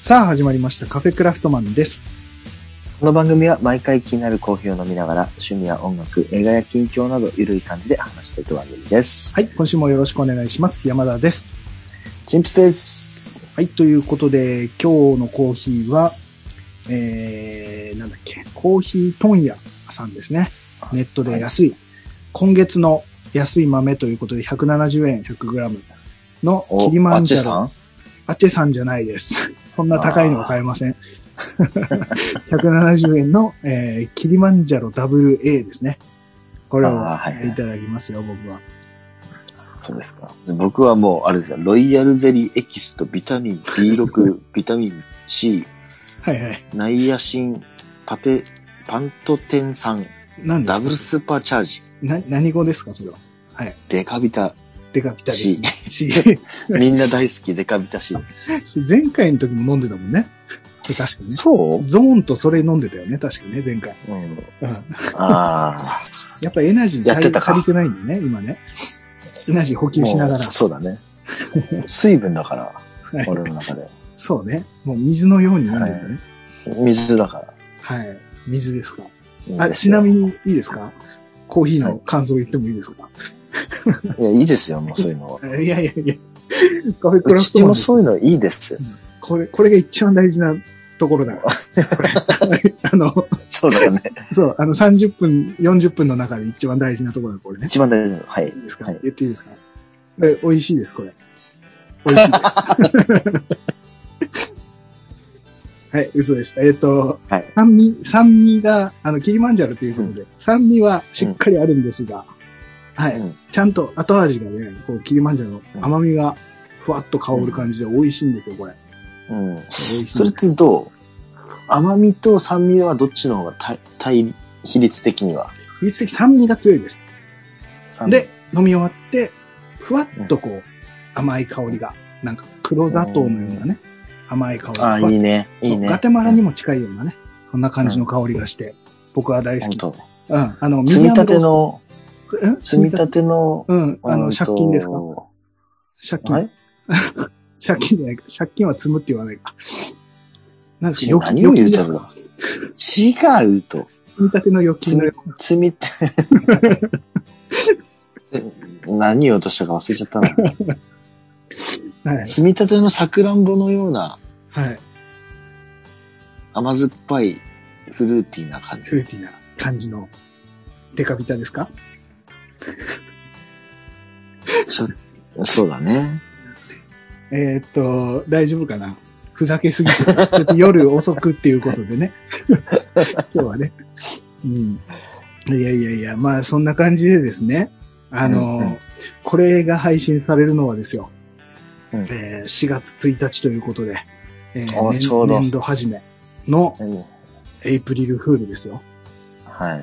さあ始まりましたカフェクラフトマンです。 この番組は毎回気になるコーヒーを飲みながら趣味や音楽、映画や近況などゆるい感じで話していく番組です。 はい、今週もよろしくお願いします。山田です。 チンプスです。 はい、ということで今日のコーヒーは、コーヒー問屋さんですね。ネットで安い、はい、今月の安い豆ということで170円 100g のキリマンジャロ。アチェさんじゃないです。そんな高いのは買えません。170円の、キリマンジャロ WA ですね。これをいただきますよ、僕は。 そうですか。僕はもう、あれですよ、ロイヤルゼリーエキスとビタミン B6、ビタミン C、 はいはい、 ナイアシン、パントテン酸、ダブルスーパーチャージ。 何語ですか、それは。はい。 デカビタ。 デカビタですね。 C。みんな大好き、デカビタ C です。前回の時も飲んでたもんね。それ確かに、ね。 そうゾーンとそれ飲んでたよね、確かにね、前回。 ああ。 やっぱエナジー足りてないんだね、今ね。エナジー補給しながら。 そうだね。水分だから、はい、俺の中で。 そうね。もう水のように飲んでるね、 はい。水だから。 はい。水ですか。ちなみにいいですか？コーヒーの感想言ってもいいですか？ いや、いいですよ、もうそういうのは。 いや。カフェクラフトマン。 うちもそういうのいいです。 これが一番大事なところだ。 そうだよね。 そう、30分、40分の中で一番大事なところだ、これね。 一番大事なの。はい。いいですか、 はい、 言っていいですか？美味しいです、これ。美味しいです。はい、嘘です。はい、酸味が、キリマンジャロということで、酸味はしっかりあるんですが、はい、ちゃんと後味がね、こう、キリマンジャロの甘みがふわっと香る感じで美味しいんですよ、これ。 それってどう？甘みと酸味はどっちの方が比率的には？ 比率的酸味が強いです。で、飲み終わって、ふわっとこう、甘い香りが、なんか黒砂糖のようなね、甘い香りが。 いいね。いいね。 ガテマラにも近いようなね、そんな感じの香りがして、僕は大好き。 積み立ての、 借金ですか？借金。借金じゃないか。借金は積むって言わないか。なんですか？ 何を言うたの？違うと。 積み立ての預金の積み立て。何言おうとしたか忘れちゃったな。はい、積み立てのさくらんぼのような。 はい。 甘酸っぱいフルーティーな感じ。 フルーティーな感じのデカビタですか？ そうだね。 大丈夫かな？ふざけすぎて、ちょっと夜遅くっていうことでね。今日はね。いや、まあそんな感じでですね。これが配信されるのはですよ。4月1日ということで、年度始めのエイプリルフールですよ。 はい。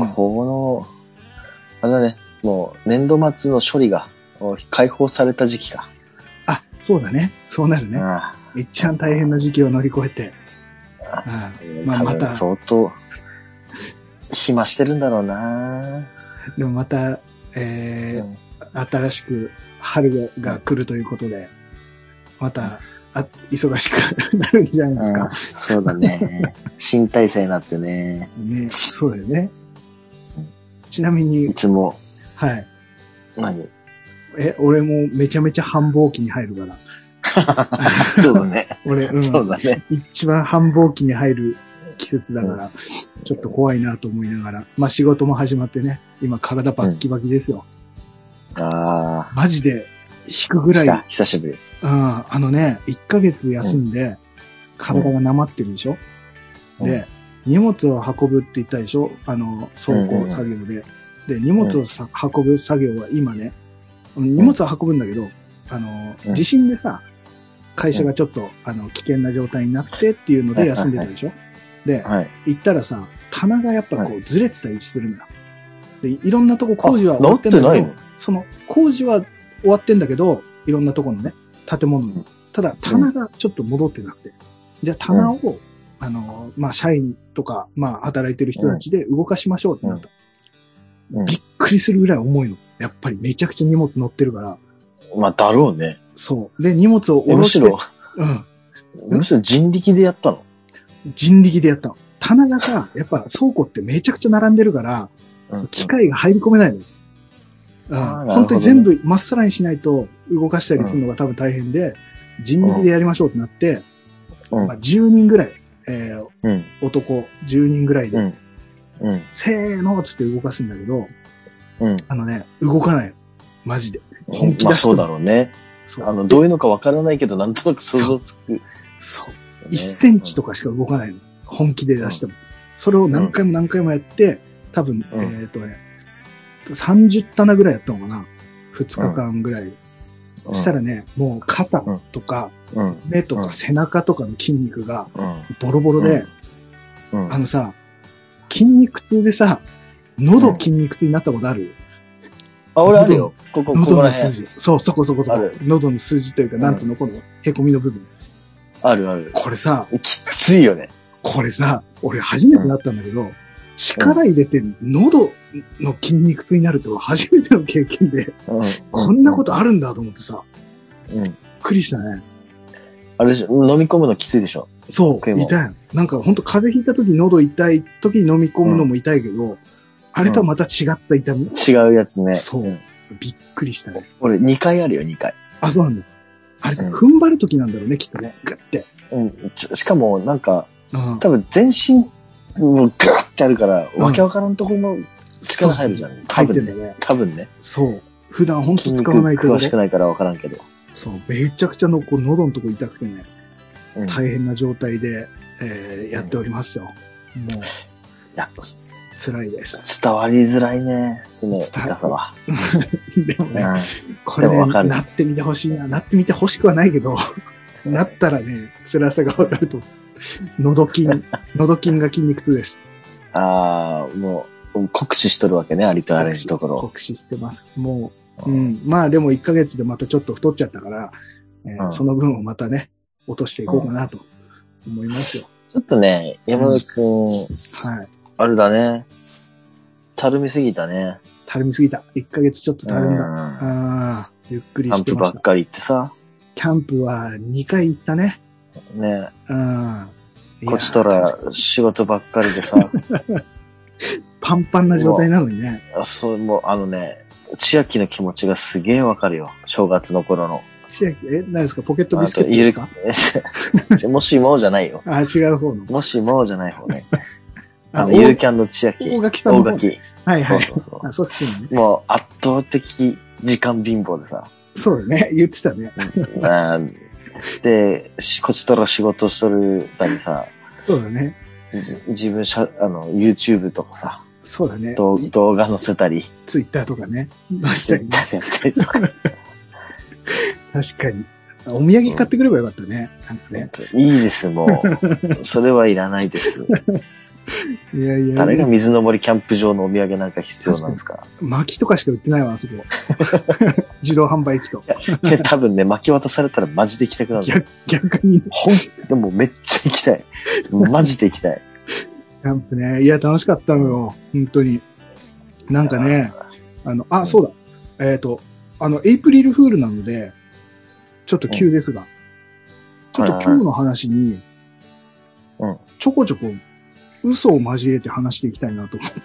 あれだね、もう年度末の処理が解放された時期か。 あ、そうだね。そうなるね。一番大変な時期を乗り越えて。 また。相当、暇してるんだろうな。 でもまた、新しく春が来るということで、また、忙しくなるんじゃないですか。 そうだね。新体制になってね。 ね、そうだよね。ちなみに。 いつも。 はい。 何？ 俺もめちゃめちゃ繁忙期に入るから。 そうだね。 そうだね。一番繁忙期に入る季節だから、ちょっと怖いなと思いながら。まあ仕事も始まってね、今体バッキバキですよ。マジで引くぐらい。 久しぶり。 1ヶ月休んで、体がなまってるでしょ？で、荷物を運ぶって言ったでしょ？倉庫作業で。で、荷物を運ぶ作業は今ね、荷物を運ぶんだけど、地震でさ、会社がちょっと、危険な状態になってっていうので休んでたでしょ？で、行ったらさ、棚がやっぱこうずれてたりするんだ。で、いろんなとこ工事は終わってんだけど、その工事は終わってんだけど、いろんなとこのね、建物の。ただ、棚がちょっと戻ってなくて。じゃあ棚を、社員とか、働いてる人たちで動かしましょうってなった。びっくりするぐらい重いの。やっぱりめちゃくちゃ荷物乗ってるから。 まあ、だろうね。 そう。で、荷物を下ろして。 むしろ人力でやったの？ 人力でやったの。棚がさ、やっぱ倉庫ってめちゃくちゃ並んでるから、機械が入り込めないの。本当に全部まっさらにしないと動かしたりするのが多分大変で、人力でやりましょうってなって、10人ぐらい、男10人ぐらいで、せーのっつって動かすんだけど、動かない。マジで。本気出して。 そうだろうね。どういうのかわからないけど、なんとなく想像つく。 そう。1センチとかしか動かないの。本気で出しても。それを何回も何回もやって、多分、30棚ぐらいやったのかな。2日間ぐらい。そしたらね、もう肩とか、目とか背中とかの筋肉がボロボロで、筋肉痛でさ、喉筋肉痛になったことある？ 俺あるよ。 喉の筋。そう、そこ。喉の筋というか、なんつうの、この凹みの部分。 ある。 これさ、 きついよね。 これさ、俺初めてなったんだけど、力入れて喉の筋肉痛になるって初めての経験で、こんなことあるんだと思ってさ、びっくりしたね。 あれでしょ、飲み込むのきついでしょ？ そう、痛い。なんかほんと風邪ひいた時喉痛い時に飲み込むのも痛いけど、あれとはまた違った痛み。 違うやつね。 そう。びっくりしたね。 俺2回あるよ、2回。 あ、そうなんだ。あれさ、踏ん張る時なんだろうね、きっとね。グッて。 しかもなんか、多分全身、もうガーってあるから、わけわからんとこも力入るじゃん。 入ってんだね。 多分ね。 そう。普段ほんと使わないけど。 詳しくないからわからんけど。 そう。めちゃくちゃの喉のとこ痛くてね。大変な状態で、やっておりますよ。もう。いや、辛いです。 伝わりづらいね。その痛さは。 でもね、これね、なってみてほしいな。なってみてほしくはないけど、なったらね、辛さがわかると。喉筋が筋肉痛です。 もう、酷使しとるわけね、ありとあらゆるところ。 酷使してます。もう、まあでも1ヶ月でまたちょっと太っちゃったから、その分をまたね、落としていこうかなと思いますよ。 ちょっとね、山田くん、あれだね。たるみすぎたね。 たるみすぎた。1ヶ月ちょっとたるんだ。ゆっくりしてました。 キャンプばっかり行ってさ。 キャンプは2回行ったね。 ね。こっちとら仕事ばっかりでさ。 パンパンな状態なのにね。 そう、もう千秋の気持ちがすげえわかるよ。正月の頃の。 千秋、何ですか？ポケットビスケットですか？ もしもじゃないよ。 違う方の。 もしもじゃない方ね。ゆるキャンの千秋。 大垣さんの。大垣。 はい。 そう。 そっちにね。 もう圧倒的時間貧乏でさ。 そうだね。言ってたね。 で、こっちとら仕事しとるたりさ。 そうだね。 自分YouTube とかさ。 そうだね。 動画載せたり。 Twitter とかね。載せたり。 とか。 確かに。お土産買ってくればよかったね。なんかね。 いいです、もう。それはいらないです。 いや。 誰が水の森キャンプ場のお土産なんか必要なんですか？ 薪とかしか売ってないわ、あそこ。自動販売機と。 多分ね、薪渡されたらマジで行きたくなる。 逆に。 でもめっちゃ行きたい。マジで行きたい。 キャンプね。いや、楽しかったのよ。本当に。なんかね、そうだ。エイプリルフールなので、ちょっと急ですが、ちょっと今日の話に、ちょこちょこ嘘を交えて話していきたいなと思って。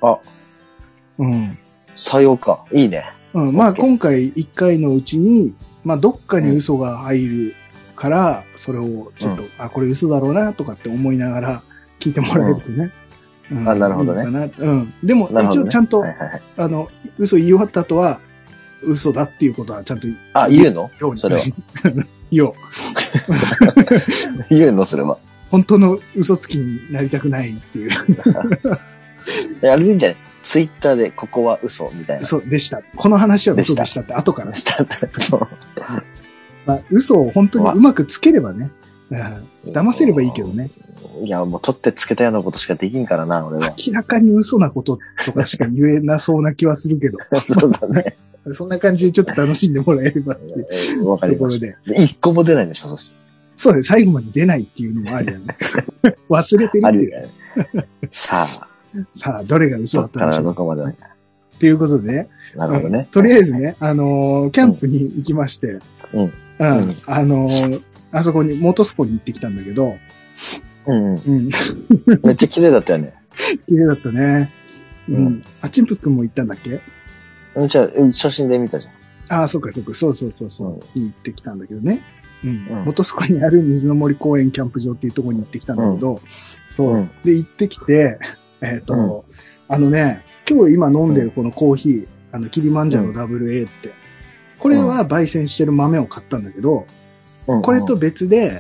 採用か。いいね。 まあ今回1回のうちに、まあどっかに嘘が入るから、それをちょっと、これ嘘だろうなとかって思いながら聞いてもらえるとね。 なるほどね。 でも一応ちゃんと、嘘言い終わった後は、嘘だっていうことはちゃんと言うの？それは。 言おう。 言うのそれは。 本当の嘘つきになりたくないっていう。 あれでいいんじゃない？ツイッターでここは嘘みたいな。 嘘でした。この話は嘘でしたって後から。 そう。 まあ、嘘を本当にうまくつければね。騙せればいいけどね。 いや、もう取ってつけたようなことしかできんからな、俺は。 明らかに嘘なこととかしか言えなそうな気はするけど。 そうだね。 そんな感じでちょっと楽しんでもらえればっていうわかりました。ところで。一個も出ないんでしょ、そして。 そうね、最後まで出ないっていうのもありだね。忘れてるっていう。 さあ、どれが嘘だったんでしょう。 どこまでっていうことでね。 なるほどね。 とりあえずね、キャンプに行きまして。 あそこに、元栖湖に行ってきたんだけど、 うんうん。 うん。 めっちゃ綺麗だったよね。 綺麗だったね。うん。あ、チンプスくんも行ったんだっけ？ じゃあ、写真で見たじゃん。 ああ、そうか、そうか、そうそうそうそう、に行ってきたんだけどね。うん。 うん元栖湖にある水の森公園キャンプ場っていうところに行ってきたんだけど、そう。で、行ってきて、あのね、今日今飲んでるこのコーヒー、キリマンジャロ WA って、これは焙煎してる豆を買ったんだけど、これと別で、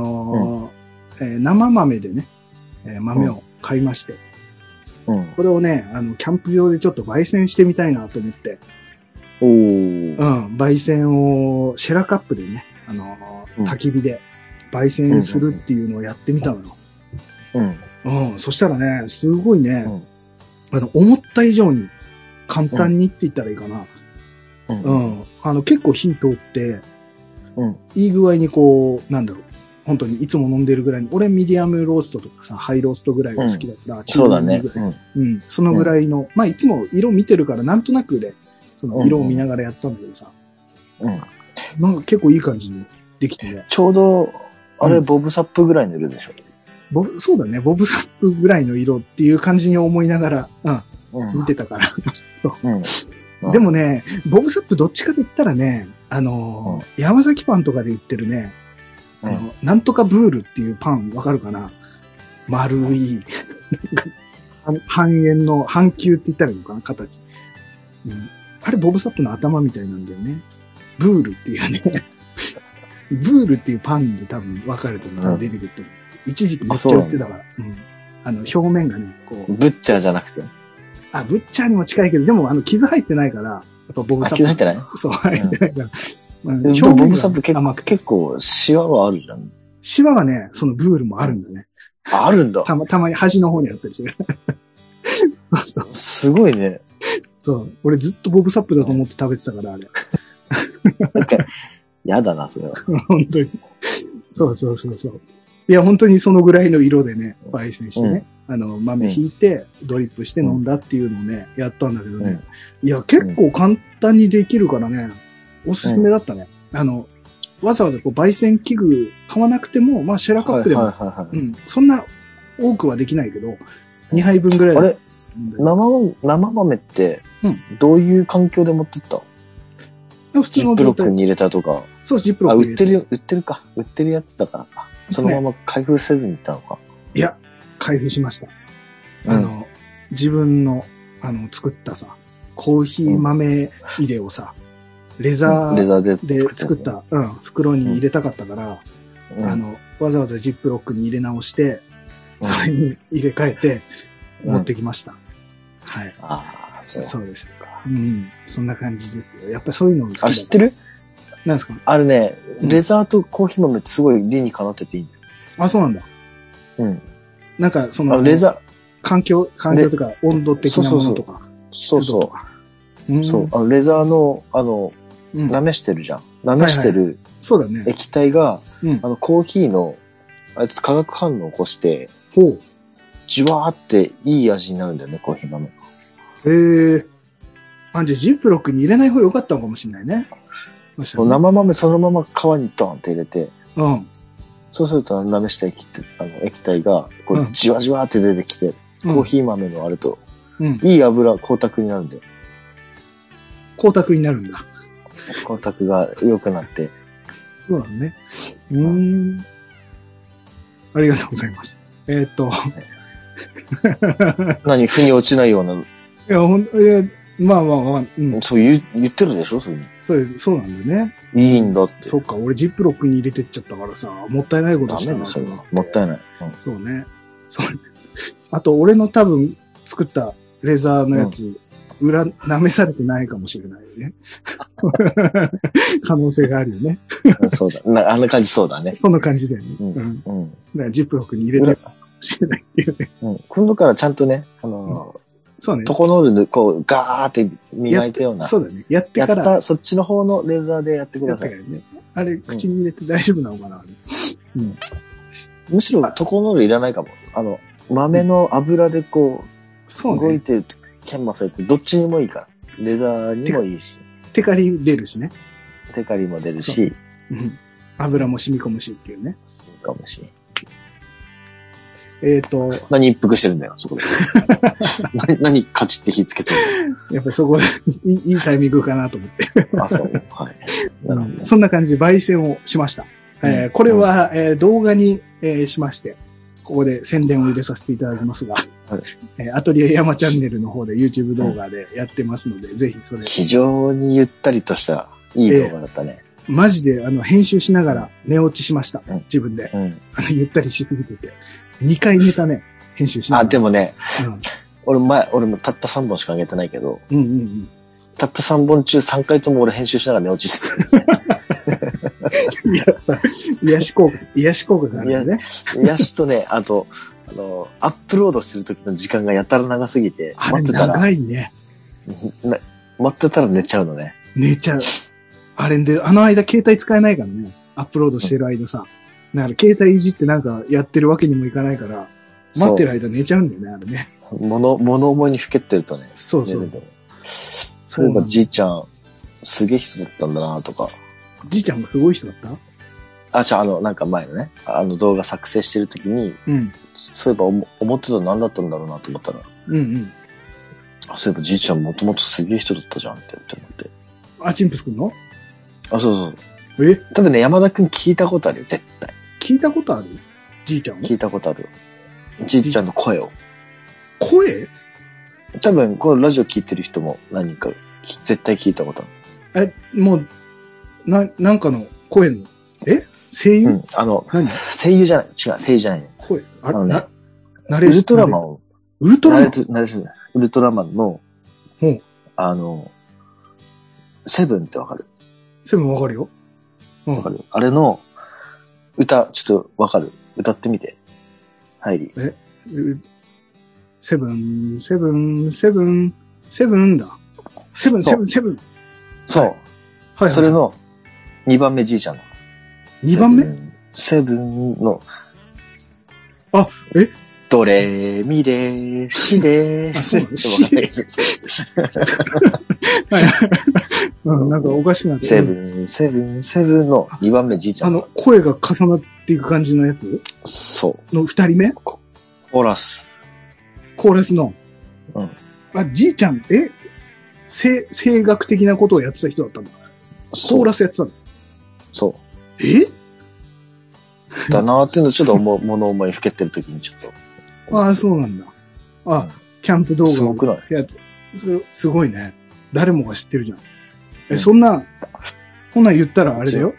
生豆でね、豆を買いまして、これをね、キャンプ場でちょっと焙煎してみたいなと思って、焙煎をシェラカップでね、焚き火で焙煎するっていうのをやってみたのよ。そしたらね、すごいね、思った以上に簡単にって言ったらいいかな。結構火通って、いい具合にこう、なんだろう、本当にいつも飲んでるぐらいに、俺ミディアムローストとかさ、ハイローストぐらいが好きだから、 そうだね。 そのぐらいの、まあいつも色見てるからなんとなくで、その色を見ながらやったんだけどさ、なんか結構いい感じにできてね。 ちょうど、あれ、ボブサップぐらいの色でしょ。 そうだね、ボブサップぐらいの色っていう感じに思いながら、見てたから。そう。でもね、ボブサップどっちかで言ったらね、山崎パンとかで売ってるね、なんとかブールっていうパンわかるかな？丸い、半円の、半球って言ったらいいのかな？形。あれボブサップの頭みたいなんだよね。ブールっていうね。ブールっていうパンで多分分かると思う。出てくると思う。一時期めっちゃ売ってたから。表面がね、こう。 ブッチャーじゃなくて。 ブッチャーにも近いけど、でも傷入ってないから、やっぱボブサップ。 傷入ってない？ そう、入ってないから。 ボブサップ結構シワはあるじゃん。 シワはね、そのブールもあるんだね。 あるんだ。 たまに端の方にあったりする。そうそう。 すごいね。 そう。俺ずっとボブサップだと思って食べてたから、あれ。 やだな、それは。 本当に。そう。いや、本当にそのぐらいの色でね、焙煎してね、豆引いて、ドリップして飲んだっていうのをね、やったんだけどね。いや、結構簡単にできるからね、おすすめだったね。わざわざこう焙煎器具買わなくても、まあシェラカップでも、そんな多くはできないけど、2杯分ぐらい。 あれ生豆って、どういう環境で持ってった普通のジップロックに入れたとか。 そう、ジップロックに入れた。 売ってるやつだからか。そのまま開封せずにいったのか。 いや、開封しました。自分の、作ったさ、コーヒー豆入れをさ、レザーで作った、袋に入れたかったから、わざわざジップロックに入れ直して、それに入れ替えて、持ってきました。はい。そうですか。そんな感じですよ。やっぱりそういうの好きだ。 知ってる？ なんですか？ あれね、レザーとコーヒー豆ってすごい理にかなってていいんだよ。 あ、そうなんだ。なんか、 レザー。 環境とか、温度的なものとか。 そう。レザーの、舐めしてるじゃん。舐めしてる液体が、コーヒーの、化学反応を起こして、じわーっていい味になるんだよね、コーヒー豆。 じゃあジップロックに入れない方が良かったのかもしれないね。 生豆そのまま皮にドーンって入れて、そうすると舐めした液体が、こう、じわじわって出てきて、コーヒー豆のあると、いい油、光沢になるんだよ。 光沢になるんだ。 光沢が良くなって。 そうだね。ありがとうございます。 何、腑に落ちないような。いや、まあ、 そう言ってるでしょ、そういうの。そうなんだよね。 いいんだって。 そっか、俺ジップロックに入れてっちゃったからさ、もったいないことしたな。 もったいない。 そうね。あと、俺の多分作ったレザーのやつ、舐めされてないかもしれないよね。可能性があるよね。 そうだ。あんな感じそうだね。 そんな感じだよね。だからジップロックに入れたかもしれないっていうね。 今度からちゃんとね、 そうね。 トコノールでこう、ガーって磨いたような。 そうだね。やってから。 そっちの方のレザーでやってください。 あれ、口に入れて大丈夫なのかな？ むしろトコノールいらないかも。豆の油でこう、動いてる研磨されて、どっちにもいいから。レザーにもいいし。 テカリ出るしね。 テカリも出るし。 油も染み込むしっていうね。 染み込むし。 何一服してるんだよ、そこで。何カチって火つけてるの？やっぱりそこいいタイミングかなと思って。 あ、そう。はい。なるほどね。 そんな感じで焙煎をしました。これは、動画に、しまして、ここで宣伝を入れさせていただきますが、はい、アトリエ山チャンネルの方で YouTube 動画でやってますので、ぜひそれ。 非常にゆったりとしたいい動画だったね。 マジで編集しながら寝落ちしました。自分で。ゆったりしすぎてて。2回寝たね。編集しながら。 あ、でもね、俺もたった3本しか上げてないけど、たった3本中3回とも俺編集しながら寝落ちしてる。 癒し効果があるね。 癒しとね、あと、アップロードしてる時の時間がやたら長すぎて、 待ってたら。長いね。 待ってたら寝ちゃうのね。 寝ちゃう。あれで、間携帯使えないからね。アップロードしてる間さ。だから携帯いじってなんかやってるわけにもいかないから、待ってる間寝ちゃうんだよね、あれね。 物思いにふけってるとね。 そう。 そういえばじいちゃん、すげえ人だったんだなとか。 じいちゃんもすごい人だった？ なんか前のね、動画作成してる時に、そういえば思ってたの何だったんだろうなと思ったら、そういえばじいちゃんもともとすげえ人だったじゃんって思って。 あ、チンプスくんの？ あ、そう。多分ね、山田くん聞いたことあるよ、絶対。 聞いたことある？じいちゃんを？ 聞いたことあるよ。じいちゃんの声を。 声？ 多分、このラジオ聞いてる人も何人か、絶対聞いたことある。 もう、なんかの声の、声優？ 何？声優じゃない。違う、声優じゃないね。 声。 あのね、 ウルトラマンを。ウルトラマンの、セブンってわかる？ セブンわかるよ。 わかる。あれの、歌、ちょっとわかる？歌ってみて。入り。 セブンだ。セブン。そう。 はい。それの2番目じいちゃんの。 2番目？ セブンの。 あ、 ドレミレシレなんかおかしくなって。 セブンの2番目じいちゃん。 声が重なっていく感じのやつ？ そう。 の2人目？ コーラスの。 じいちゃん、声楽的なことをやってた人だったんだ。コーラスやってたの？ そう。だなーっていうのちょっと物思いふけってる時にちょっと。 ああ、そうなんだ。キャンプ動画。 すごくない？ すごいね。誰もが知ってるじゃん。そんなん言ったらあれだよ。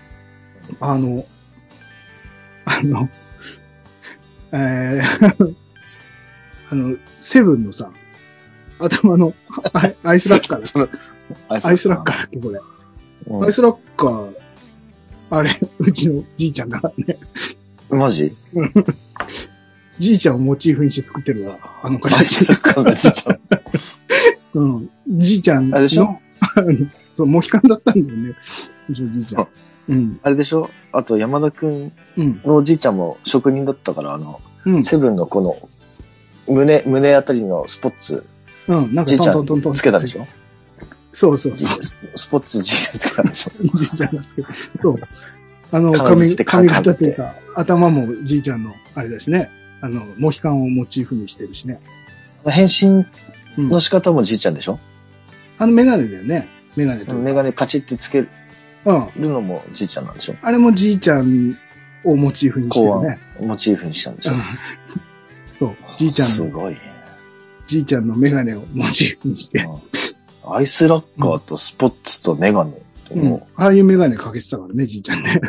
セブンのさ、頭のアイスラッカーだ。アイスラッカーだっけ、これ。アイスラッカー、あれ、うちのじいちゃんだからね。 マジ？ じいちゃんをモチーフにして作ってるわ、 アイスラッカーがじいちゃん。じいちゃんの。 あれでしょ？ そう、モヒカンだったんだよね。うちのじいちゃん。 あれでしょ？あと山田くんのおじいちゃんも職人だったから、セブンのこの、胸あたりのスポッツ。 なんかじいちゃんつけたでしょ？ そう。 スポッツじいちゃんつけたでしょ？ じいちゃんがつけた。そう。髪型というか、頭もじいちゃんのあれだしね。モヒカンをモチーフにしてるしね。 変身の仕方もじいちゃんでしょ？ メガネだよね。メガネパチってつけるのもじいちゃんなんでしょ？ あれもじいちゃんをモチーフにしてるね。 モチーフにしたんでしょ？ そう。じいちゃんの。 すごい。 じいちゃんのメガネをモチーフにして。 アイスラッカーとスポッツとメガネ。 ああいうメガネかけてたからね、じいちゃんね。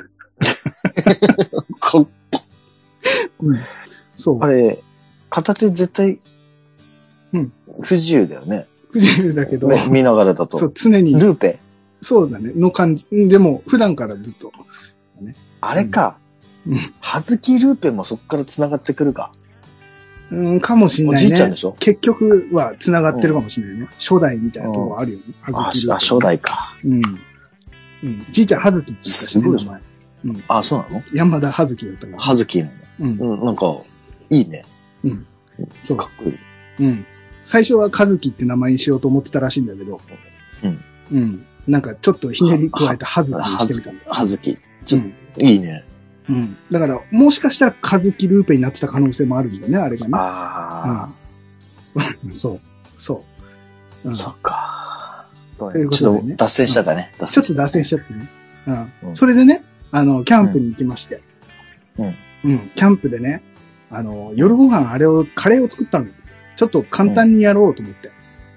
そう。 あれ、片手絶対、不自由だよね。 不自由だけど。 見ながらだと。 そう、常に。 ルーペ。 そうだね。の感じ。でも、普段からずっと。 あれか。はずきルーペもそこから繋がってくるか。 かもしんないね。 おじいちゃんでしょ？ 結局は繋がってるかもしれないね。初代みたいなところあるよね。 はずきルーペ。初代か。 じいちゃんはずきって言ったしね、名前。 そうなの？ 山田はずきだったから。 はずきなの。なんか、いいね。 そう。 かっこいい。 最初は和樹って名前にしようと思ってたらしいんだけど。なんかちょっとひねり加えてはずきにしてみたんだ。 はずき。 いいね。 うん。だから、もしかしたらカズキルーペになってた可能性もあるんだよね、あれがね。 ああ。うん。そう。 そっか。 ということでね。 ちょっと脱線しちゃったね。 ちょっと脱線しちゃってね。それでね、キャンプに行きまして。キャンプでね、夜ご飯カレーを作ったの。ちょっと簡単にやろうと思って。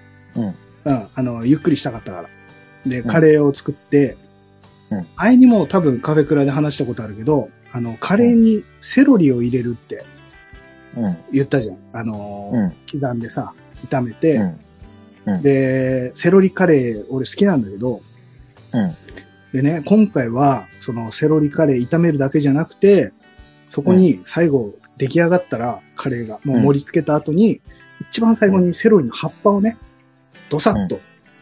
ゆっくりしたかったから。で、カレーを作って、前にも多分カフェクラで話したことあるけど、カレーにセロリを入れるって言ったじゃん。刻んでさ、炒めて、で、セロリカレー俺好きなんだけど、でね、今回は、そのセロリカレー炒めるだけじゃなくて、そこに最後出来上がったらカレーがもう盛り付けた後に、一番最後にセロリの葉っぱをね、ドサッと、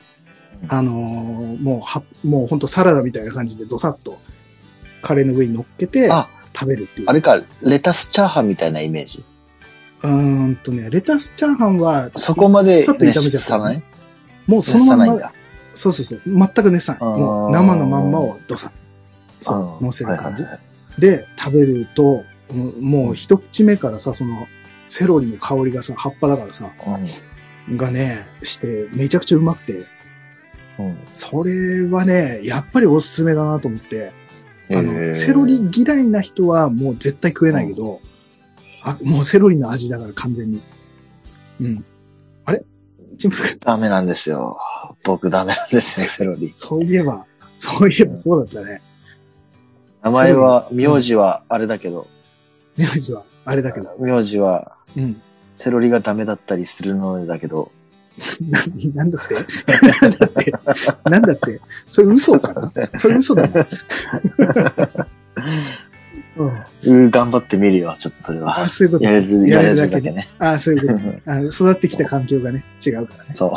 もうほんとサラダみたいな感じでドサッとカレーの上に乗っけて食べるっていう。 あれか、レタスチャーハンみたいなイメージ。 レタスチャーハンは、 そこまで熱さない？ もうそのまま、そう。全く熱さない。もう生のまんまをドサッ。そう、乗せる感じ。で、食べると、もう一口目からさ、その、セロリの香りがさ、葉っぱだからさ、がね、して、めちゃくちゃうまくて、それはね、やっぱりおすすめだなと思って、セロリ嫌いな人はもう絶対食えないけど、もうセロリの味だから完全に。あれチンプスダメなんですよ。僕ダメなんですね、セロリ。 そういえばそうだったね。 名前は、名字はあれだけど。 名字はあれだけど。 名字は、セロリがダメだったりするのだけど。 なんだってそれ嘘かなそれ嘘だな。 頑張ってみるよ、ちょっとそれは。 そういうこと。 やれるだけね。 そういうこと。育ってきた環境がね、違うからね。 そう。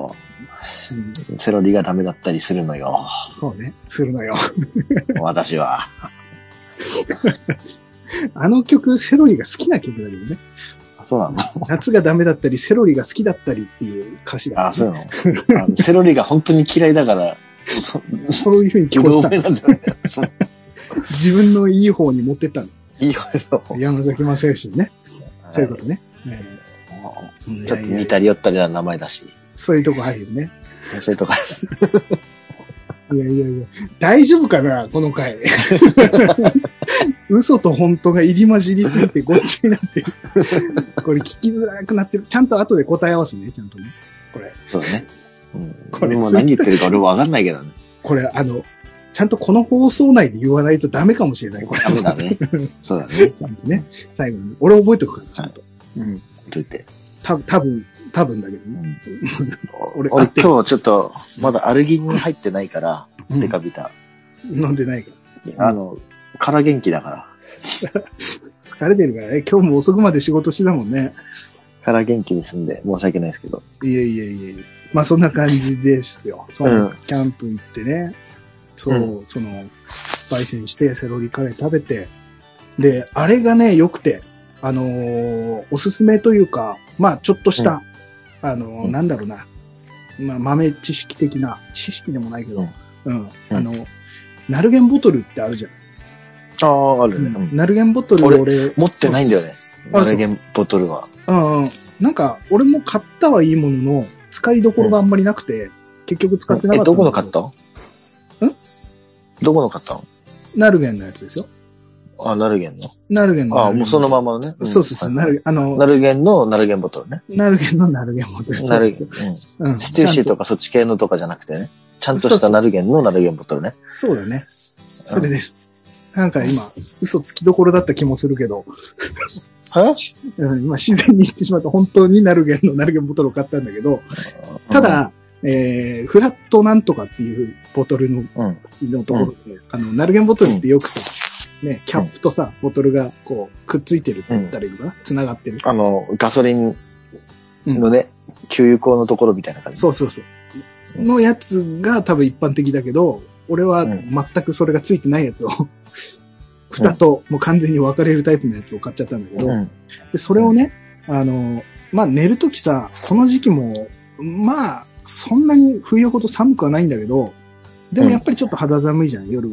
セロリがダメだったりするのよ。 そうね、するのよ。 私は。 あの曲、セロリが好きな曲だけどね。 そうなの？ 夏がダメだったり、セロリが好きだったりっていう歌詞だ、ね。 そうなの？セロリが本当に嫌いだから、 そういう風に聞こえた。自分のいい方に持ってったの。 いい方そう。 山崎正義ね。そういうことね。 ちょっと似たり寄ったりな名前だし。 そういうとこあるよね。 そういうとこある。 いや。大丈夫かなこの回。嘘と本当が入り混じりすぎてごっちになってる。これ聞きづらくなってる。ちゃんと後で答え合わせね、ちゃんとね。これ。 そうだね。これもう何言ってるか俺もわかんないけどね。 これちゃんとこの放送内で言わないとダメかもしれない。これダメだね。そうだね。 ちゃんとね。最後に。俺覚えておくから、ちゃんと。 といて。 多分だけどね。 俺今日ちょっと、まだアルギニン入ってないから、デカビタ。 飲んでないから。 から元気だから。 疲れてるからね。今日も遅くまで仕事してたもんね。 から元気に済んで申し訳ないですけど。 いえ。まあそんな感じですよ。キャンプ行ってね。その、焙煎してセロリカレー食べて。で、あれがね、良くて、おすすめというか、まあちょっとした、なんだろうな。まあ豆知識的な、知識でもないけど、ナルゲンボトルってあるじゃん。 あるね。 ナルゲンボトル俺持ってないんだよね。ナルゲンボトルは。 なんか、俺も買ったはいいものの、使いどころがあんまりなくて、結局使ってなかった。 どこの買ったの？どこの買ったの？ ナルゲンのやつですよ。 ナルゲンの？ ナルゲンの。 もうそのままね。 そう。ナルゲンのナルゲンボトルね。 ナルゲンのナルゲンボトル。 ナルゲン。シテューシーとかそっち系のとかじゃなくてね。ちゃんとしたナルゲンのナルゲンボトルね。 そうだね。それです。なんか今、嘘つきどころだった気もするけど。今自然に言ってしまった本当にナルゲンのナルゲンボトルを買ったんだけど、ただ、フラットなんとかっていうボトルのところで、ナルゲンボトルってよくさ、ね、キャップとさ、ボトルがこう、くっついてるって言ったらいいのかな？繋がってる。 ガソリンのね、給油口のところみたいな感じ。 そう。のやつが多分一般的だけど、俺は全くそれがついてないやつを、蓋ともう完全に分かれるタイプのやつを買っちゃったんだけど、でそれをね、まあ、寝るときさ、この時期も、まあ、そんなに冬ほど寒くはないんだけど、でもやっぱりちょっと肌寒いじゃん、夜は。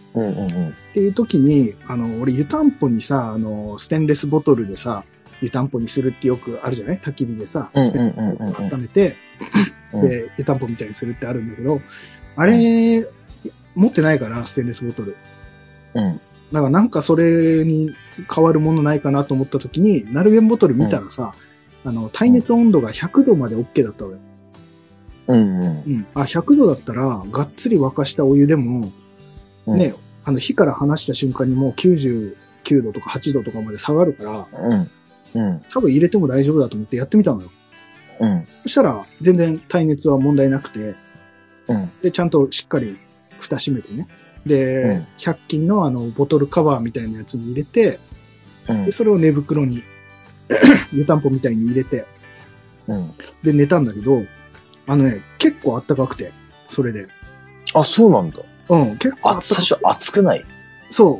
っていう時に、俺湯たんぽにさ、ステンレスボトルでさ、湯たんぽにするってよくあるじゃない？焚き火でさ、ステンレスボトル温めて、で、湯たんぽみたいにするってあるんだけど、あれ、持ってないから、ステンレスボトル。だからなんかそれに変わるものないかなと思った時に、ナルゲンボトル見たらさ、耐熱温度が100度まで OK だったわよ。あ、100度だったら、がっつり沸かしたお湯でも、ね、火から離した瞬間にもう99度とか8度とかまで下がるから、多分入れても大丈夫だと思ってやってみたのよ。そしたら、全然耐熱は問題なくて、で、ちゃんとしっかり蓋閉めてね。で、100均のボトルカバーみたいなやつに入れて、で、それを寝袋に、湯たんぽみたいに入れて、で、寝たんだけど、結構あったかくて、それで。 あ、そうなんだ。 結構あったかくて。 最初熱くない？ そう。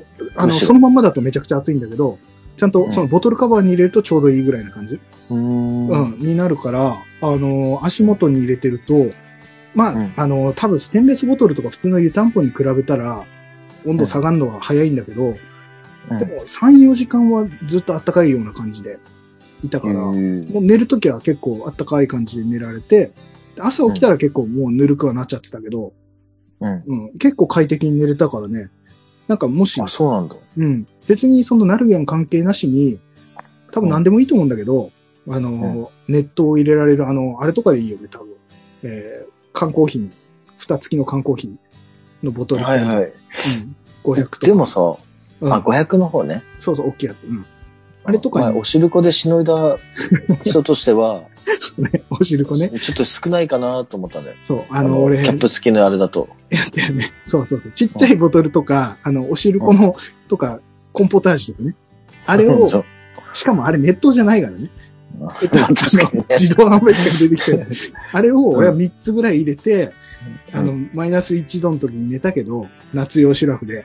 そのまんまだとめちゃくちゃ熱いんだけど、ちゃんとそのボトルカバーに入れるとちょうどいいぐらいな感じになるから、足元に入れてると、まあ、多分ステンレスボトルとか普通の湯たんぽに比べたら、温度下がるのは早いんだけど、でも3、4時間はずっと暖かいような感じでいたから、もう寝るときは結構暖かい感じで寝られて、朝起きたら結構もうぬるくはなっちゃってたけど、結構快適に寝れたからね。なんかもし、 あ、そうなんだ。 別にそのナルゲン関係なしに、多分何でもいいと思うんだけど、熱湯を入れられるあれとかでいいよね、多分。缶コーヒーに、蓋付きの缶コーヒーのボトル。500とか。 でもさ、500の方ね。 そうそう、大きいやつ。あれとかおしるこでしのいだ人としては、 ね、おしるこね。 ちょっと少ないかなと思ったんだよ。 そう、俺。 キャップ付きのあれだと。 やったよね。そうそうそう。ちっちゃいボトルとか、おしるこの、とか、コンポタージュとかね。あれを、しかもあれ熱湯じゃないからね。 確かにね。 自動販売機から出てきて、あれを俺は3つぐらい入れて、マイナス1度の時に寝たけど、夏用シュラフで。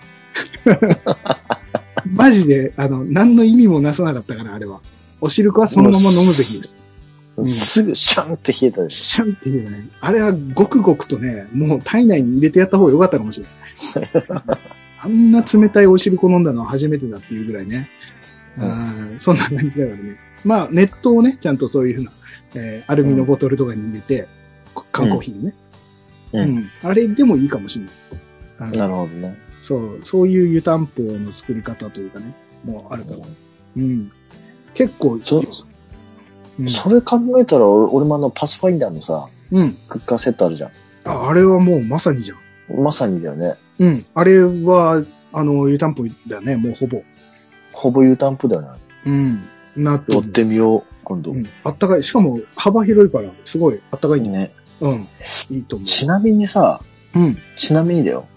マジで、何の意味もなさなかったから、あれは。おしるこはそのまま飲むべきです。 すぐシャンって冷えたでしょ。 シャンって冷えたね。あれはごくごくとね、もう体内に入れてやった方が良かったかもしれない。あんな冷たいおしるこ飲んだのは初めてだっていうぐらいね。そんな感じだからね。まあ、熱湯をね、ちゃんとそういうふうな、アルミのボトルとかに入れて、缶コーヒーにね。あれでもいいかもしれない。 なるほどね。 そういう湯たんぽの作り方というかね、もうあるから。結構、 それ考えたら、俺もパスファインダーのさ、クッカーセットあるじゃん。 あれはもうまさにじゃん。 まさにだよね。 あれは、湯たんぽだよね、もうほぼ。 ほぼ湯たんぽだよね。 やってみよう、今度。 あったかい。しかも幅広いから、すごいあったかいね。いいと思う。 ちなみにさ、ちなみにだよ。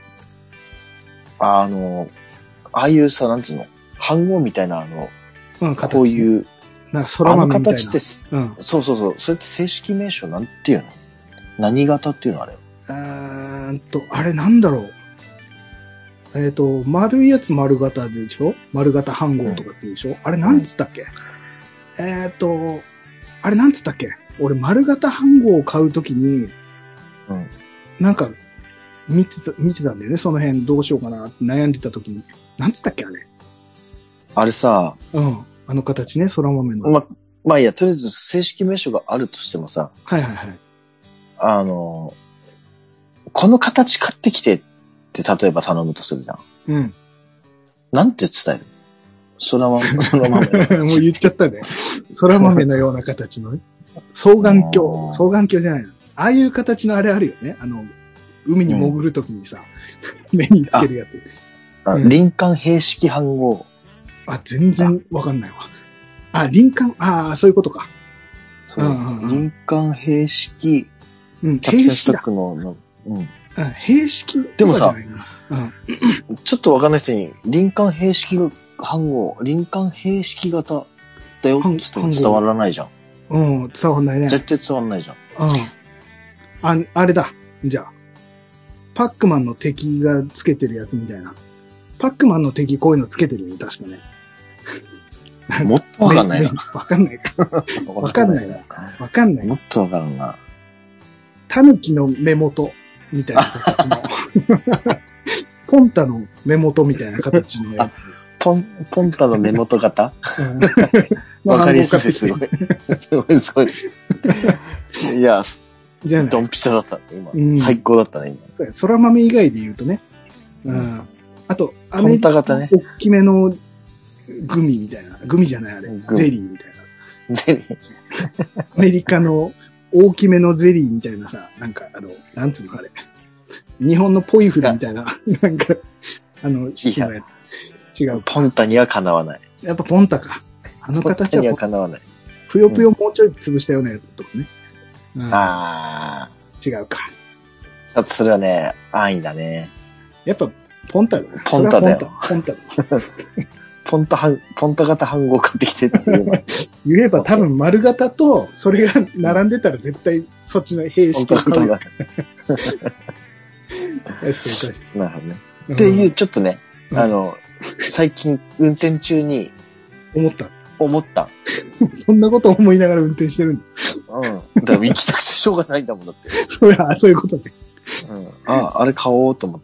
ああいうさ、なんつうの、飯盒みたいなこういう、 空豆みたいな。 形って、そう。それって正式名称なんていうの？何型っていうのあれ？ あれなんだろう。丸いやつ丸型でしょ？丸型飯盒とかって言うでしょ？あれなんつったっけ？あれなんつったっけ？俺丸型飯盒を買うときに、なんか、見てたんだよね、その辺どうしようかなって悩んでたときに。なんつったっけあれ。あれさ、 あの形ね、空豆の。 まあいいや、とりあえず正式名称があるとしてもさ、この形買ってきてって例えば頼むとするじゃん。なんて伝える？空豆。もう言っちゃったね。空豆のような形のね。双眼鏡じゃないの。ああいう形のあれあるよね。海に潜るときにさ、目につけるやつ。 林間兵式飯盒。 全然わかんないわ。林間、そういうことか。 林間兵式、キャプテンストックの、 兵式でもさ、ちょっとわかんない人に、林間兵式飯盒、林間兵式型だよって言って伝わらないじゃん。 伝わんないね。 絶対伝わんないじゃん。 あれだ。じゃあ。パックマンの敵がつけてるやつみたいな。パックマンの敵こういうのつけてるよね、確かね。 もっとわかんないな。 わかんないか。わかんないな。わかんない。 もっとわかんない。 タヌキの目元みたいな形の。 ポンタの目元みたいな形のやつ。 ポンタの目元型わかりやすい、すごい。すごい。いや、ドンピシャだったね、今。最高だったね、 今。空豆以外で言うとね。あと、アメリカの大きめのグミみたいな。グミじゃないあれ。ゼリーみたいな。 ゼリーアメリカの大きめのゼリーみたいなさ、なんかなんつうのあれ。日本のポイフルみたいな、なんか、質のやつ。違う。 ポンタにはかなわない。 やっぱポンタか。あの形は。ポンタにはかなわない。 ぷよぷよもうちょい潰したようなやつとかね。 ああ。 違うか。 あとそれはね、安易だね。 やっぱ、ポンタだね。 ポンタだよ。 ポンタだ。 ポンタ型半合買ってきてって言えば。 言えば多分丸型と、それが並んでたら絶対そっちの兵式を買う。確かに確かに。なるほどね。っていう、ちょっとね、最近運転中に。 思った。 そんなこと思いながら運転してるんだ。 だから行きたくてしょうがないんだもんだって。 そういうことね。 あれ買おうと思って。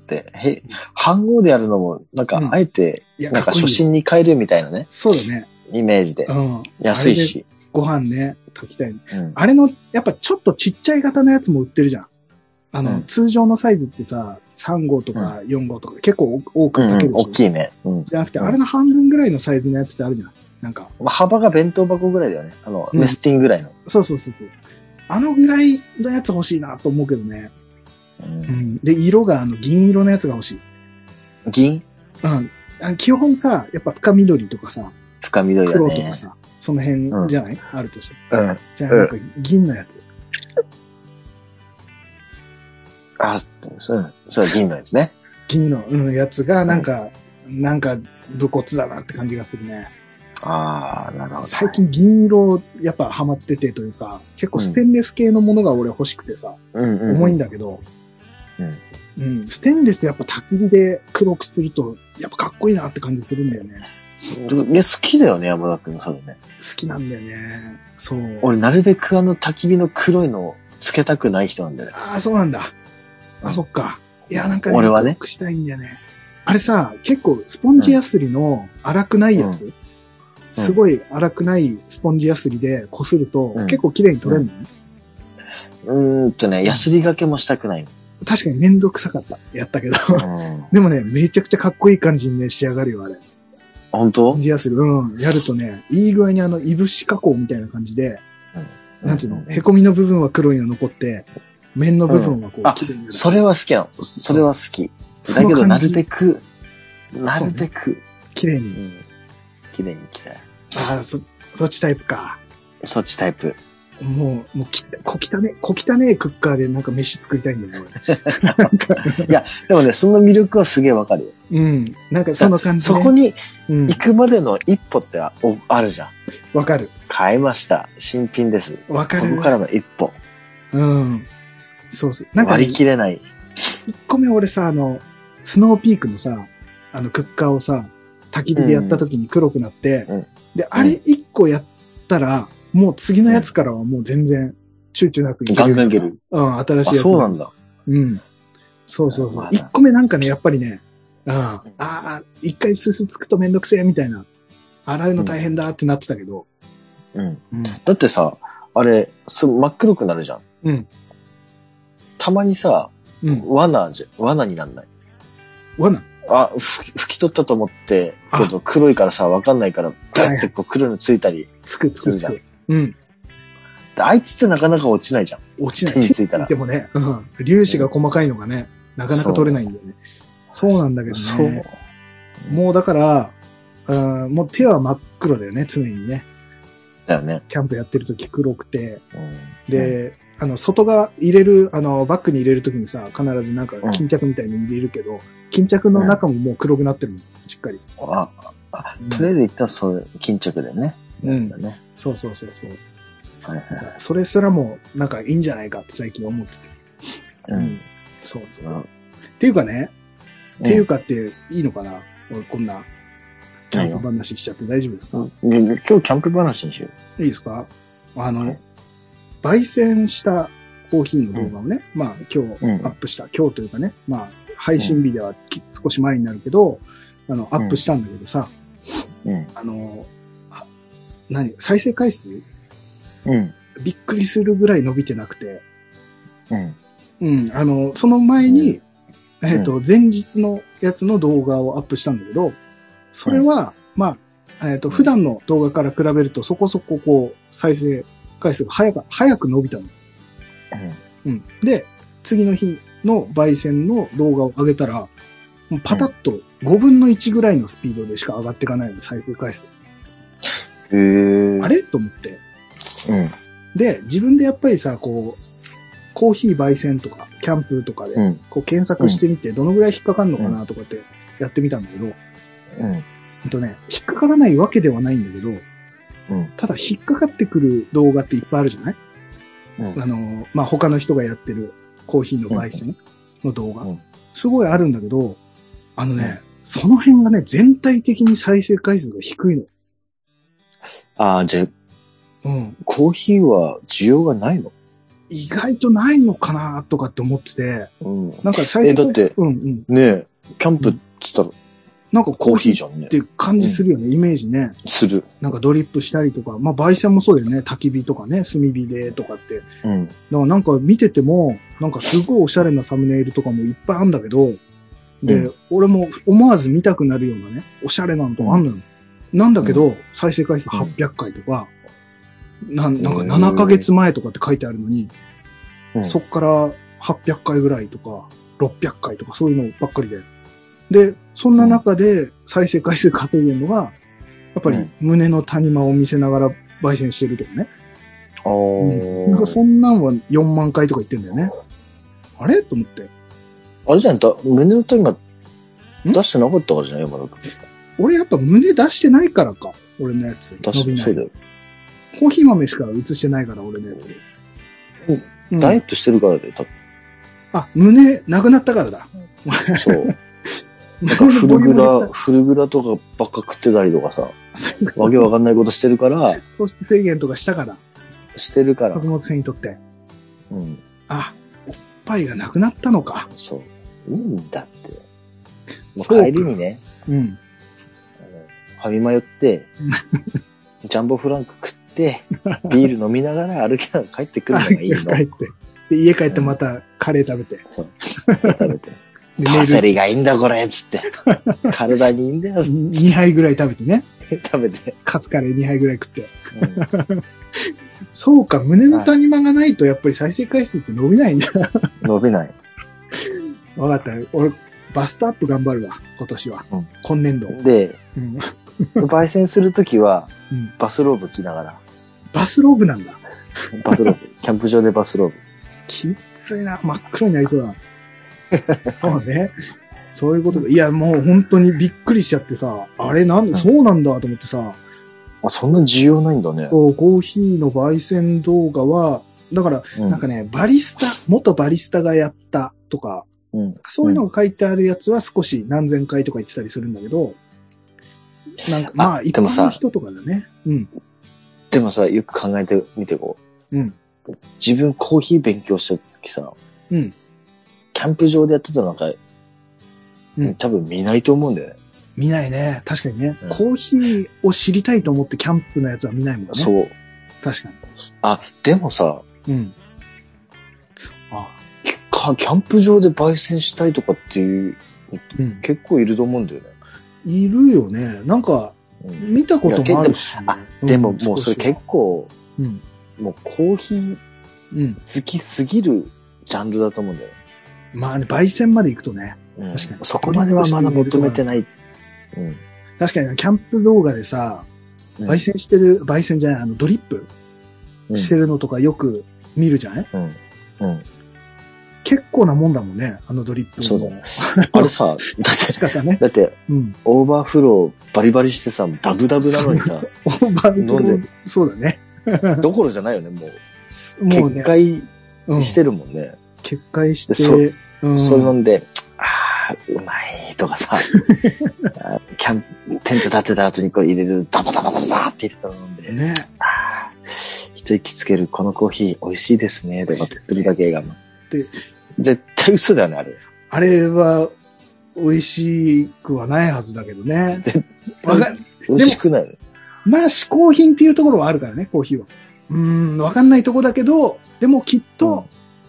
半合でやるのも、なんか、あえて、なんか初心に変えるみたいなね。 そうだね。 イメージで。安いし。 ご飯ね、炊きたい。あれの、やっぱちょっとちっちゃい型のやつも売ってるじゃん。通常のサイズってさ、3号とか4号とか結構多く炊けるし。 大きいね。 じゃなくて、あれの半分ぐらいのサイズのやつってあるじゃん。なんか。 幅が弁当箱ぐらいだよね。メスティンぐらいの。 そう。あのぐらいのやつ欲しいなと思うけどね。で、色が銀色のやつが欲しい。 銀？ 基本さ、やっぱ深緑とかさ。 深緑だね。 黒とかさ。その辺じゃない？あるとして。じゃあなんか銀のやつ。 そう、銀のやつね。 銀のやつがなんか武骨だなって感じがするね。 ああ、なるほど。 最近銀色やっぱハマっててというか、結構ステンレス系のものが俺欲しくてさ、重いんだけど、ステンレスやっぱ焚き火で黒くすると、やっぱかっこいいなって感じするんだよね。 いや、好きだよね、山田くん、それね。 好きなんだよね。そう。 俺、なるべく焚き火の黒いのをつけたくない人なんだよね。 ああ、そうなんだ。そっか。いや、なんかね、俺はね。 黒くしたいんだよね。あれさ、結構スポンジヤスリの粗くないやつ、すごい粗くないスポンジヤスリで擦ると、結構綺麗に取れるのね。ヤスリがけもしたくないの。 確かにめんどくさかった。やったけど。でもね、めちゃくちゃかっこいい感じにね、仕上がるよ、あれ。 本当？ スポンジヤスリ、やるとね、いい具合にいぶし加工みたいな感じで、なんていうの、凹みの部分は黒いの残って、面の部分はこう、綺麗になる。 それは好きなの。それは好き。だけど、なるべく、 綺麗に。 綺麗にきたい。 ああ、そっちタイプか。 そっちタイプ。 もう、小汚ねえクッカーでなんか飯作りたいんだよね、 俺。いや、でもね、その魅力はすげえわかるよ。 なんかその感じ、 そこに行くまでの一歩ってあるじゃん。 わかる。 買いました。新品です。 わかる。 そこからの一歩。 そう。なんか、 割り切れない。 一個目俺さ、スノーピークのさ、クッカーをさ、焚き火でやった時に黒くなって、で、あれ一個やったら、もう次のやつからはもう全然、躊躇なくいける。 ガンガンいける。 新しいやつ。 そうなんだ。 そう。一個目なんかね、やっぱりね、一回すすつくとめんどくせえみたいな、洗うの大変だってなってたけど。 だってさ、あれ、真っ黒くなるじゃん。たまにさ、罠になんない。 罠？ 拭き取ったと思って、けど黒いからさ、わかんないから、ガッてこう黒いのついたりするじゃん。あいつってなかなか落ちないじゃん。 落ちない。 手についたら。 でもね、粒子が細かいのがね、なかなか取れないんだよね。そうなんだけどね。もうだから、もう手は真っ黒だよね、常にね。 だよね。 キャンプやってる時黒くて。で、外側入れる、バッグに入れるときにさ、必ずなんか巾着みたいに入れるけど、巾着の中ももう黒くなってるもん、しっかり。 とりあえず言ったらそう、巾着だよね。 そう。それすらも、なんかいいんじゃないかって最近思ってて。そう。っていうかね、っていいのかな？俺こんな、キャンプ話しちゃって大丈夫ですか？ 今日キャンプ話にしよう。いいですか？焙煎したコーヒーの動画をね、今日アップした、今日というかね、 配信日では少し前になるけど、アップしたんだけどさ、再生回数びっくりするぐらい伸びてなくて、その前に、前日のやつの動画をアップしたんだけど、それは、普段の動画から比べるとそこそここう、再生回数が早く伸びたの。で、次の日の焙煎の動画を上げたら、もうパタッと5分の1ぐらいのスピードでしか上がっていかないの、再生回数。あれと思って。で、自分でやっぱりさ、こう、コーヒー焙煎とか、キャンプとかで、こう検索してみて、どのぐらい引っかかるのかなとかってやってみたんだけど、引っかからないわけではないんだけど、ただ引っかかってくる動画っていっぱいあるじゃない？他の人がやってるコーヒーの焙煎の動画、すごいあるんだけど、その辺がね、全体的に再生回数が低いの。 じゃあ、コーヒーは需要がないの？ 意外とないのかなとかって思ってて、なんか再生だって、ねえ、キャンプって言ったら、 なんかコーヒーじゃんね。って感じするよね、イメージね。 する。 なんかドリップしたりとか、焙煎もそうだよね、焚き火とかね、炭火でとかって。だからなんか見てても、なんかすごいおしゃれなサムネイルとかもいっぱいあるんだけど、で、俺も思わず見たくなるようなね、おしゃれなのとかあんのよ。なんだけど、再生回数800回とか、なんか7ヶ月前とかって書いてあるのに、そっから800回ぐらいとか、600回とかそういうのばっかりで。で、そんな中で再生回数稼いでるのが、やっぱり胸の谷間を見せながら焙煎してるとかね。なんかそんなんは4万回とか言ってんだよね。あれと思って。 あれじゃん、胸の谷間出してなかったからじゃない山田君。 俺やっぱ胸出してないからか。俺のやつ。 伸びない。そうだよ。 コーヒー豆しか映してないから、俺のやつ。 ダイエットしてるからで、多分。 胸なくなったからだ。 そう。なんかフルグラとかばっか食ってたりとかさ、わけわかんないことしてるから。 糖質制限とかしたから。 してるから。 食物繊維とって。おっぱいがなくなったのか。 そう。いいんだって。もう帰りにね。ファミマ寄って、ジャンボフランク食って、ビール飲みながら歩きながら帰ってくるのがいいの。 帰って。で、家帰ってまたカレー食べて。 食べて。パセリがいいんだこれつって。体にいいんだよ。 2杯ぐらい食べてね。 食べて。 カツカレー2杯ぐらい食って。そうか、胸の谷間がないとやっぱり再生回数って伸びないんだ。 伸びない。 わかった。俺、バストアップ頑張るわ、今年は。今年度。 で、焙煎するときは、バスローブ着ながら。 バスローブなんだ。 バスローブ。キャンプ場でバスローブ。 きついな。真っ黒になりそうだ。そうね。そういうことで。いや、もう本当にびっくりしちゃってさ、あれなんで、そうなんだと思ってさ。 そんな需要ないんだね。 そう、コーヒーの焙煎動画は、だから、なんかね、元バリスタがやったとか、そういうのが書いてあるやつは少し何千回とか言ってたりするんだけど、なんか、一般の人とかだね。 でもさ、よく考えてみてこう。自分コーヒー勉強した時さ、キャンプ場でやってたのなんか、多分見ないと思うんだよね。 見ないね。確かにね。コーヒーを知りたいと思ってキャンプのやつは見ないもんね。 そう。 確かに。 でもさ、キャンプ場で焙煎したいとかっていう、結構いると思うんだよね。 いるよね。なんか、見たこともあるし、ね。 でももうそれ結構、もうコーヒー好きすぎるジャンルだと思うんだよね。 まあね、焙煎まで行くとね。確かに。 そこまではまだ求めてない。 確かに、キャンプ動画でさ、焙煎じゃない、ドリップしてるのとかよく見るじゃない？結構なもんだもんね、ドリップ。 そうだ。あれさ、だって、オーバーフローバリバリしてさ、ダブダブなのにさ、 オーバーフロー、飲んで。そうだね。 どころじゃないよね、もう。決壊してるもんね。 決壊して。 それ飲んで、うまいとかさ、テント立てた後にこれ入れる、ダバダバダバダって入れたの飲んで、 ね。 一息つけるこのコーヒー美味しいですね、とかって言ってるだけが。絶対嘘だよね、あれ。 あれは、美味しくはないはずだけどね。 美味しくない。 まあ、嗜好品っていうところはあるからね、コーヒーは。わかんないとこだけど、でもきっと、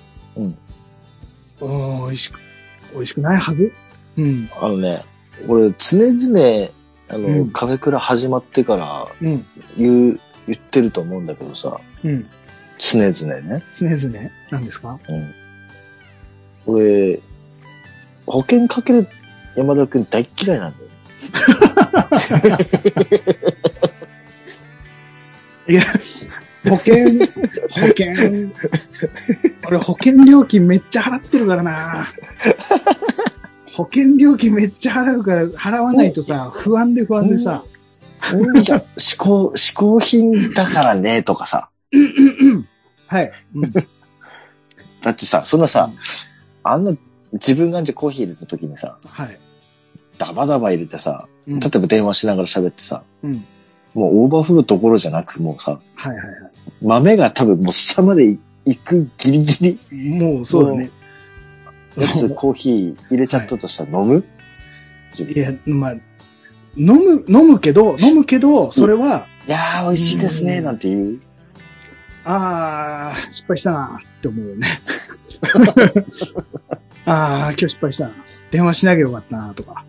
美味しくないはず。 俺、常々、カフェクラ始まってから、言ってると思うんだけどさ、常々ね。 常々何ですか？ 俺、保険かける山田くん大嫌いなんだよ。 いや、保険、俺保険料金めっちゃ払ってるからな。保険料金めっちゃ払うから、払わないとさ、不安でさ。 いや、嗜好品だからね、とかさ。 はい。 だってさ、そんなさ、自分がコーヒー入れた時にさ、ダバダバ入れてさ、例えば電話しながら喋ってさ、もうオーバーフローどころじゃなく、もうさ、豆が多分もう下まで行くギリギリ。 もうそうだね。 やつコーヒー入れちゃったとしたら飲む？ いや、まあ、飲むけど、それは、 いやー、美味しいですね、なんて言う。 失敗したなって思うよね。今日失敗したな。電話しなきゃよかったなとか。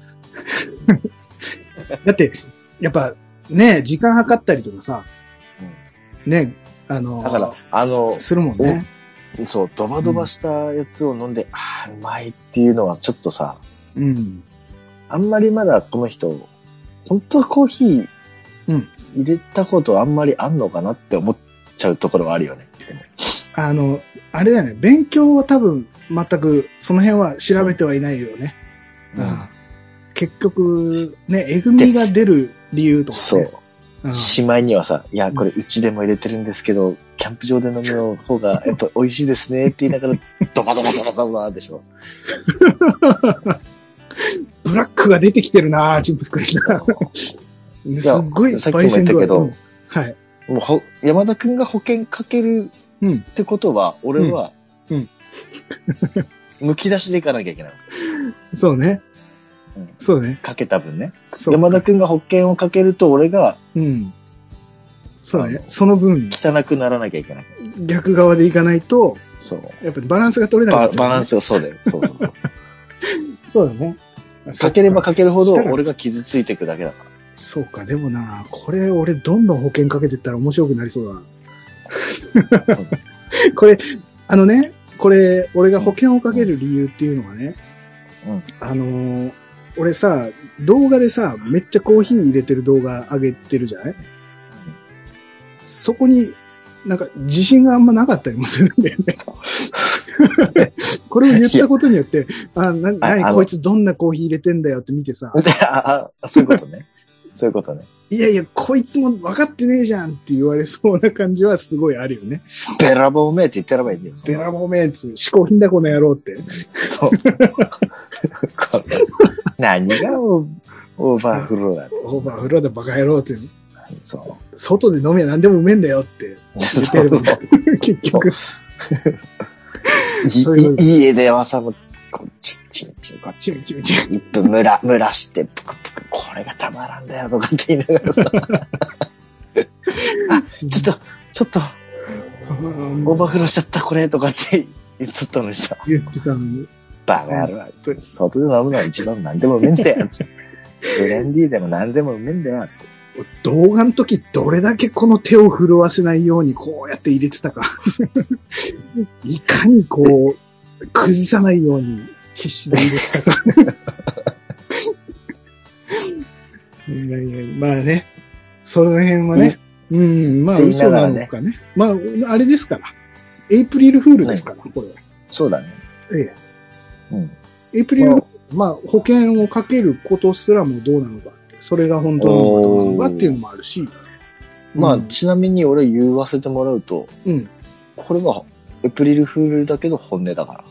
だって、やっぱ、ね、時間計ったりとかさ、ね、 だから、 するもんね。 そう、ドバドバしたやつを飲んで、うまいっていうのはちょっとさ、あんまりまだこの人、本当はコーヒー入れたことあんまりあんのかなって思っちゃうところはあるよね。 あれだよね。勉強は多分全くその辺は調べてはいないよね。結局、ね、えぐみが出る理由とかね。 そう。しまいにはさ、いや、これうちでも入れてるんですけど、キャンプ場で飲む方がやっぱ美味しいですねって言いながら、ドバドバドバドバでしょ。 ブラックが出てきてるなぁ、チンプスクリーンが。すっごいさっきも言ったけど、 はい。 もう山田くんが保険かけるってことは、俺は、剥き出しでいかなきゃいけない。 そうね。そうね。 かけた分ね。山田くんが保険をかけると、俺が、 そうね。その分。 汚くならなきゃいけない。 逆側でいかないと、 そう。 やっぱりバランスが取れない、 バランスがそうだよ。そう。 そうだね。 かければかけるほど、俺が傷ついていくだけだから。 そうか、でもな、これ俺どんどん保険かけてったら面白くなりそうだな。これ、俺が保険をかける理由っていうのはね、俺さ、動画でさ、めっちゃコーヒー入れてる動画上げてるじゃない？そこに、なんか自信があんまなかったりもするんだよね。これを言ったことによって、こいつどんなコーヒー入れてんだよって見てさ。 そういうことね。そういうことね。 いやいや、こいつも分かってねえじゃんって言われそうな感じはすごいあるよね。 べらぼうめえって言ってればいいんだよ。 べらぼうめえって、嗜好品だこの野郎って。 そう。何がオーバーフローだって。 オーバーフローだバカ野郎って。 そう。 外で飲みは何でもうめえんだよって言ってるの。結局。 家ではさ、チン。一分蒸らして、ぷくぷく、これがたまらんだよとかって言いながらさ。ちょっと、オーバーフローしちゃったこれとかって言っとったのにさ。 言ってたのに。 バカ野郎。外で飲むのは一番何でもうめえんだよ。ブレンディーでも何でもうめえんだよ。 動画の時どれだけこの手を震わせないようにこうやって入れてたか。いかにこう、崩さないように必死で入れてたか。まあね、その辺はね、まあ嘘なのかね。まあ、あれですから。エイプリルフールですから、これは。 そうだね。 エイプリル、まあ保険をかけることすらもどうなのか。それが本当なのかどうなのかっていうのもあるし。 まあ、ちなみに俺言わせてもらうと、これはエイプリルフールだけど本音だから。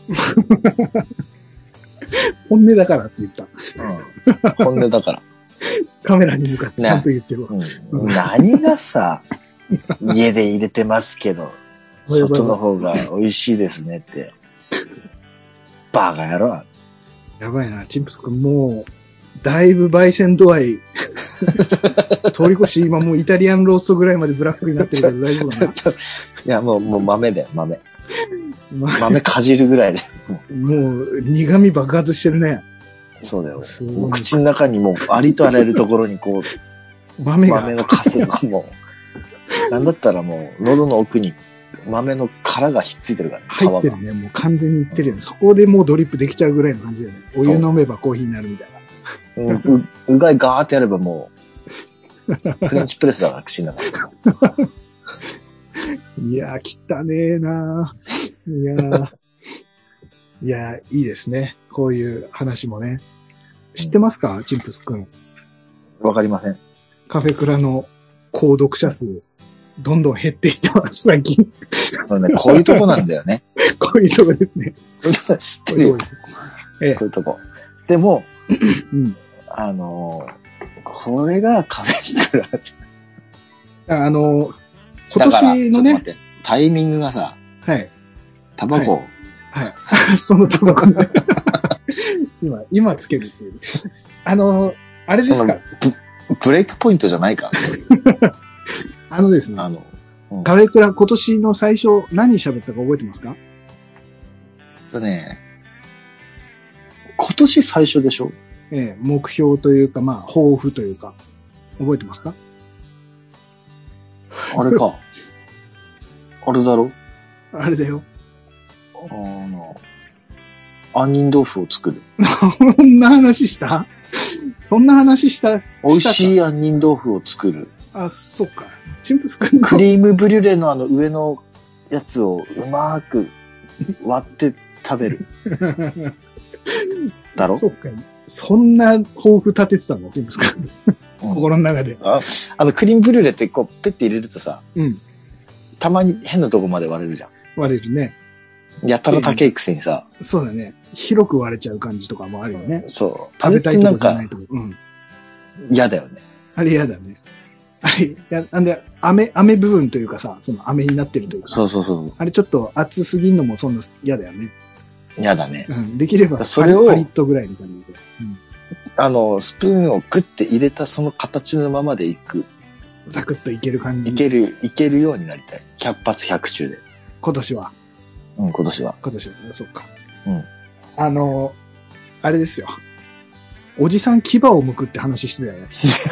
本音だからって言った。 本音だから。 カメラに向かってちゃんと言ってるわ。 何がさ、家で入れてますけど、外の方が美味しいですねって。バカ野郎。 やばいな、チンプス君もう、だいぶ焙煎度合い、通り越し、今もうイタリアンローストぐらいまでブラックになってるけど大丈夫かな。いや、もう豆だよ、豆。豆かじるぐらいで。 もう、苦味爆発してるね。 そうだよ。もう口の中にもう、ありとあらゆるところにこう、豆のカスがもう、なんだったらもう、喉の奥に豆の殻がひっついてるから、ね、 入ってるね。もう完全にいってるよね。そこでもうドリップできちゃうぐらいの感じだよね。お湯飲めばコーヒーになるみたいな。 うがいガーってやればもう、フレンチプレスだから、口の中。 いやー、汚ねえなー。いやー、いいですね。こういう話もね。知ってますか、チンプスくん。 わかりません。 カフェクラの購読者数、どんどん減っていってます、最近。 こういうとこなんだよね。 こういうとこですね。 知ってるよ。こういうとこ。でも、うん、これがカフェクラって。 今年のね。 タイミングがさ、 はい。 タバコ。 はい。そのタバコね。今つけるっていう。あれですか。 ブレイクポイントじゃないか。 ですね。カフェクラ今年の最初何喋ったか覚えてますか？ 今年最初でしょ？ 目標というか、まあ、抱負というか、覚えてますか？ あれか。あれだろ？ あれだよ。 杏仁豆腐を作る。 そんな話した美味しい杏仁豆腐を作る。 あ、そっか。チンプス君クリームブリュレの上のやつをうまーく割って食べる。だろ？ そっか。そんな抱負立ててたのチンプス君。心の中で。 クリームブリュレってこう、ペッて入れるとさ、 うん。 たまに変なとこまで割れるじゃん。 割れるね。 やたら高いくせにさ。 そうだね。広く割れちゃう感じとかもあるよね。 そう。 食べたいとこじゃないとこ。うん。 嫌だよね。 あれ嫌だね。なんで、飴部分というかさ、その飴になってるというか。 そう。 あれちょっと熱すぎんのもそんな嫌だよね。 嫌だね。 うん。できれば、 それをパリッとぐらいの感じで。 うん。スプーンをグッて入れたその形のままでいく。 ザクッといける感じ。 いけるようになりたい。100発100中で。 今年は。 うん、今年は。 そっか。 うん。 あれですよ。おじさん牙を剥くって話してたよね。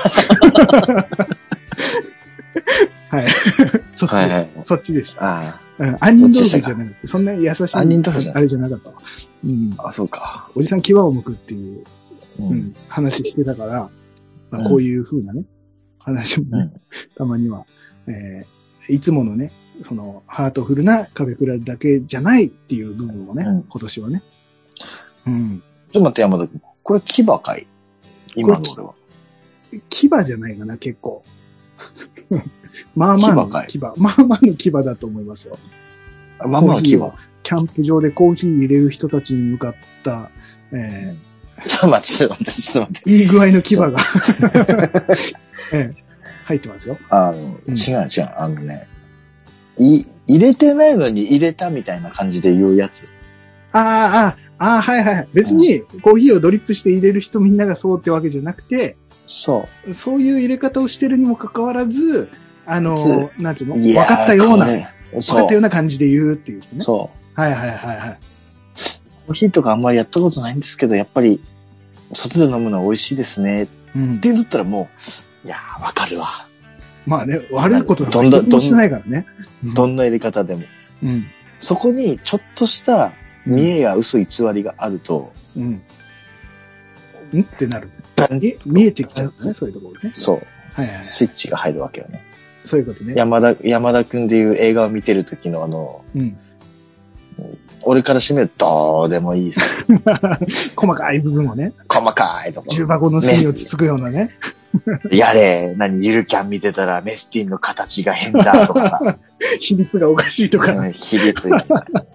はい。そっち、はい、そっちでした。 ああ。杏仁豆腐じゃなくて、そんな優しい。 杏仁豆腐じゃあれじゃなかったわ。 うん。あ、そうか。 おじさん牙を剥くっていう、話してたから、まあ、こういう風なね、話もね、たまには、いつものね、その、ハートフルなカフェクラだけじゃないっていう部分をね、今年はね。うん。 ちょっと待って、山田君。これ牙かい？今の俺は。 牙じゃないかな、結構。まあまあの牙。まあまあの牙だと思いますよ。 まあまあの牙。キャンプ場でコーヒー入れる人たちに向かった、 ちょっと待って。 いい具合の牙が、入ってますよ。 違う。入れてないのに入れたみたいな感じで言うやつ。 はい。別にコーヒーをドリップして入れる人みんながそうってわけじゃなくて、そういう入れ方をしてるにもかかわらず、なんつうの？分かったような感じで言うっていう人ね。 そう。はい。コーヒーとかあんまりやったことないんですけど、やっぱり、外で飲むのは美味しいですね。って言ったらもう、いやー、わかるわ。 まあね、悪いことなんか一つもしてないからね。 どんな入れ方でも。そこに、ちょっとした見栄や嘘偽りがあると、 ってなる。見えてきちゃうね、そういうところね。 そう。スイッチが入るわけよね。 そういうことね。 山田くんでいう映画を見てる時の俺からしてみるとどうでもいいです。 細かい部分をね。 細かいところ。 重箱の隅をつつくようなね。 やれ、ゆるキャン見てたらメスティンの形が変だとかさ。 比率がおかしいとか。 比率が。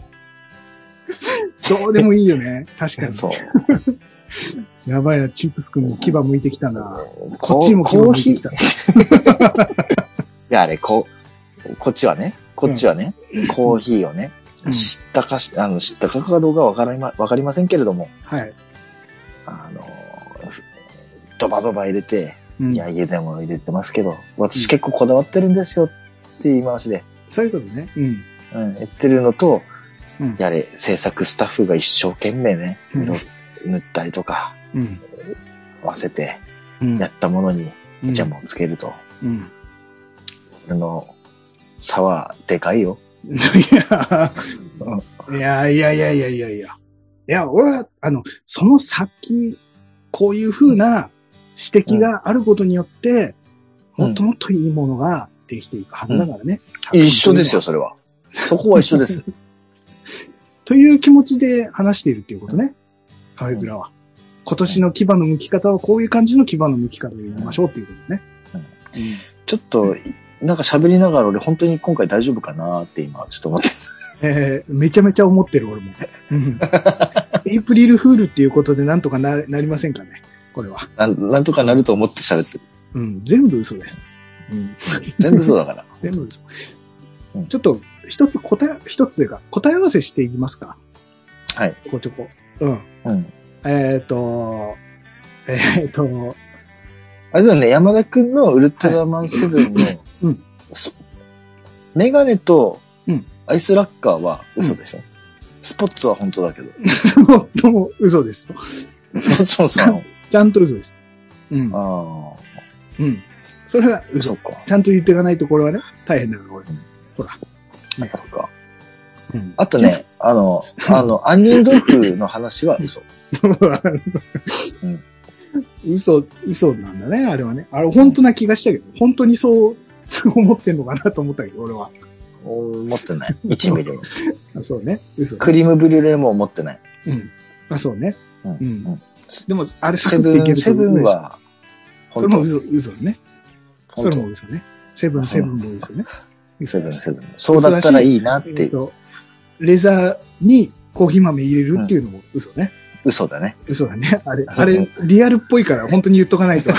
どうでもいいよね。確かに。 そう。 やばいな、チップス君も牙向いてきたな。こっちにも牙向いてきた。いや、こっちはね、コーヒーをね、知ったかどうかわかりませんけれども、 はい。 ドバドバ入れて、いや、家でも入れてますけど、私結構こだわってるんですよっていう言い回しで。 そういうことね。 言ってるのと、やれ、制作スタッフが一生懸命ね、塗ったりとか、合わせて、やったものに、ジャムをつけると。差はでかいよ。 いや。いや、俺は、その先、こういう風な指摘があることによって、もっともっといいものができていくはずだからね。 一緒ですよ、それは。そこは一緒です。 という気持ちで話しているっていうことね。カフェクラは。今年の牙の剥き方はこういう感じの牙の剥き方でやりましょうっていうことね。 ちょっと、なんか喋りながら俺本当に今回大丈夫かなって今ちょっと思って。 めちゃめちゃ思ってる俺も。エイプリルフールっていうことでなんとかなりませんかね。これは。 なんとかなると思って喋ってる。全部嘘です。 全部嘘だから。 全部嘘。ちょっと一つというか答え合わせしていきますか。 はい。 ちょこちょこ。あれだね、山田くんのウルトラマンセブンの、メガネとアイスラッカーは嘘でしょ、スポッツは本当だけど。 スポッツも嘘ですよ。 スポッツもさ、 ちゃんと嘘です。それは嘘か。ちゃんと言っていかないとこれはね、大変だから、俺。ほら。 ね。そうか。あとね、杏仁豆腐の話は嘘。 嘘なんだね、あれはね。あれ本当な気がしたけど、本当にそう思ってんのかなと思ったけど、俺は。 思ってない。1ミリも。 そうね。嘘。 クリームブリュレも思ってない。 そうね。でも、あれセブンは、 それも嘘ね。それも嘘ね。セブンも嘘ね。 セブン。そうだったらいいなって。 レザーにコーヒー豆入れるっていうのも嘘ね。 嘘だね。 嘘だね。あれ、リアルっぽいから本当に言っとかないと。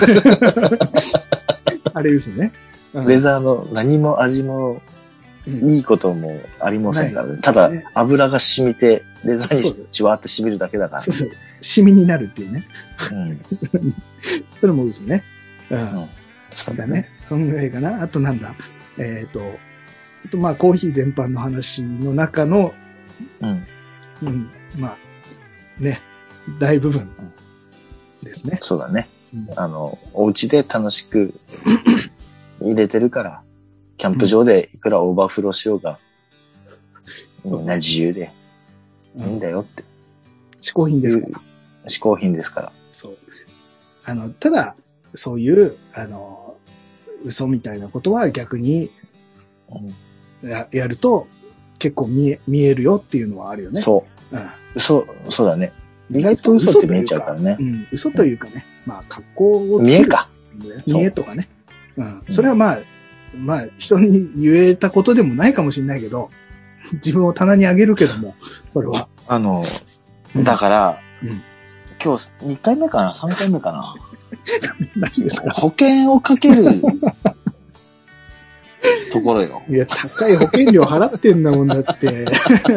あれ嘘ね。 レザーの何も味もいいこともありませんからね。ただ、油が染みて、レザーにじわーって染みるだけだから。 そう。染みになるっていうね。それも嘘ね。そうだね。そんぐらいかな。あとなんだ。まあ、コーヒー全般の話の中の、まあ、ね、大部分ですね。 そうだね。お家で楽しく入れてるから、キャンプ場でいくらオーバーフローしようが、みんな自由でいいんだよって。 嗜好品ですから。 嗜好品ですから。 そう。ただ、そういう、嘘みたいなことは逆に、やると結構見えるよっていうのはあるよね。 そう。そうだね。意外と嘘って見えちゃうからね。 嘘というかね。まあ、格好を。 見えか。 見えとかね。それはまあ、人に言えたことでもないかもしれないけど、自分を棚にあげるけども、それは。 だから、今日2回目かな ?3 回目かな何ですか？ 保険をかけるところよ。 いや、高い保険料払ってんだもんだって。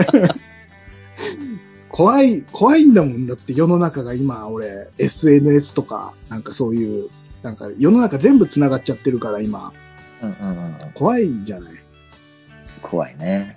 怖いんだもんだって世の中が今、俺、SNS とか、なんかそういう、なんか世の中全部繋がっちゃってるから今。怖いじゃない。 怖いね。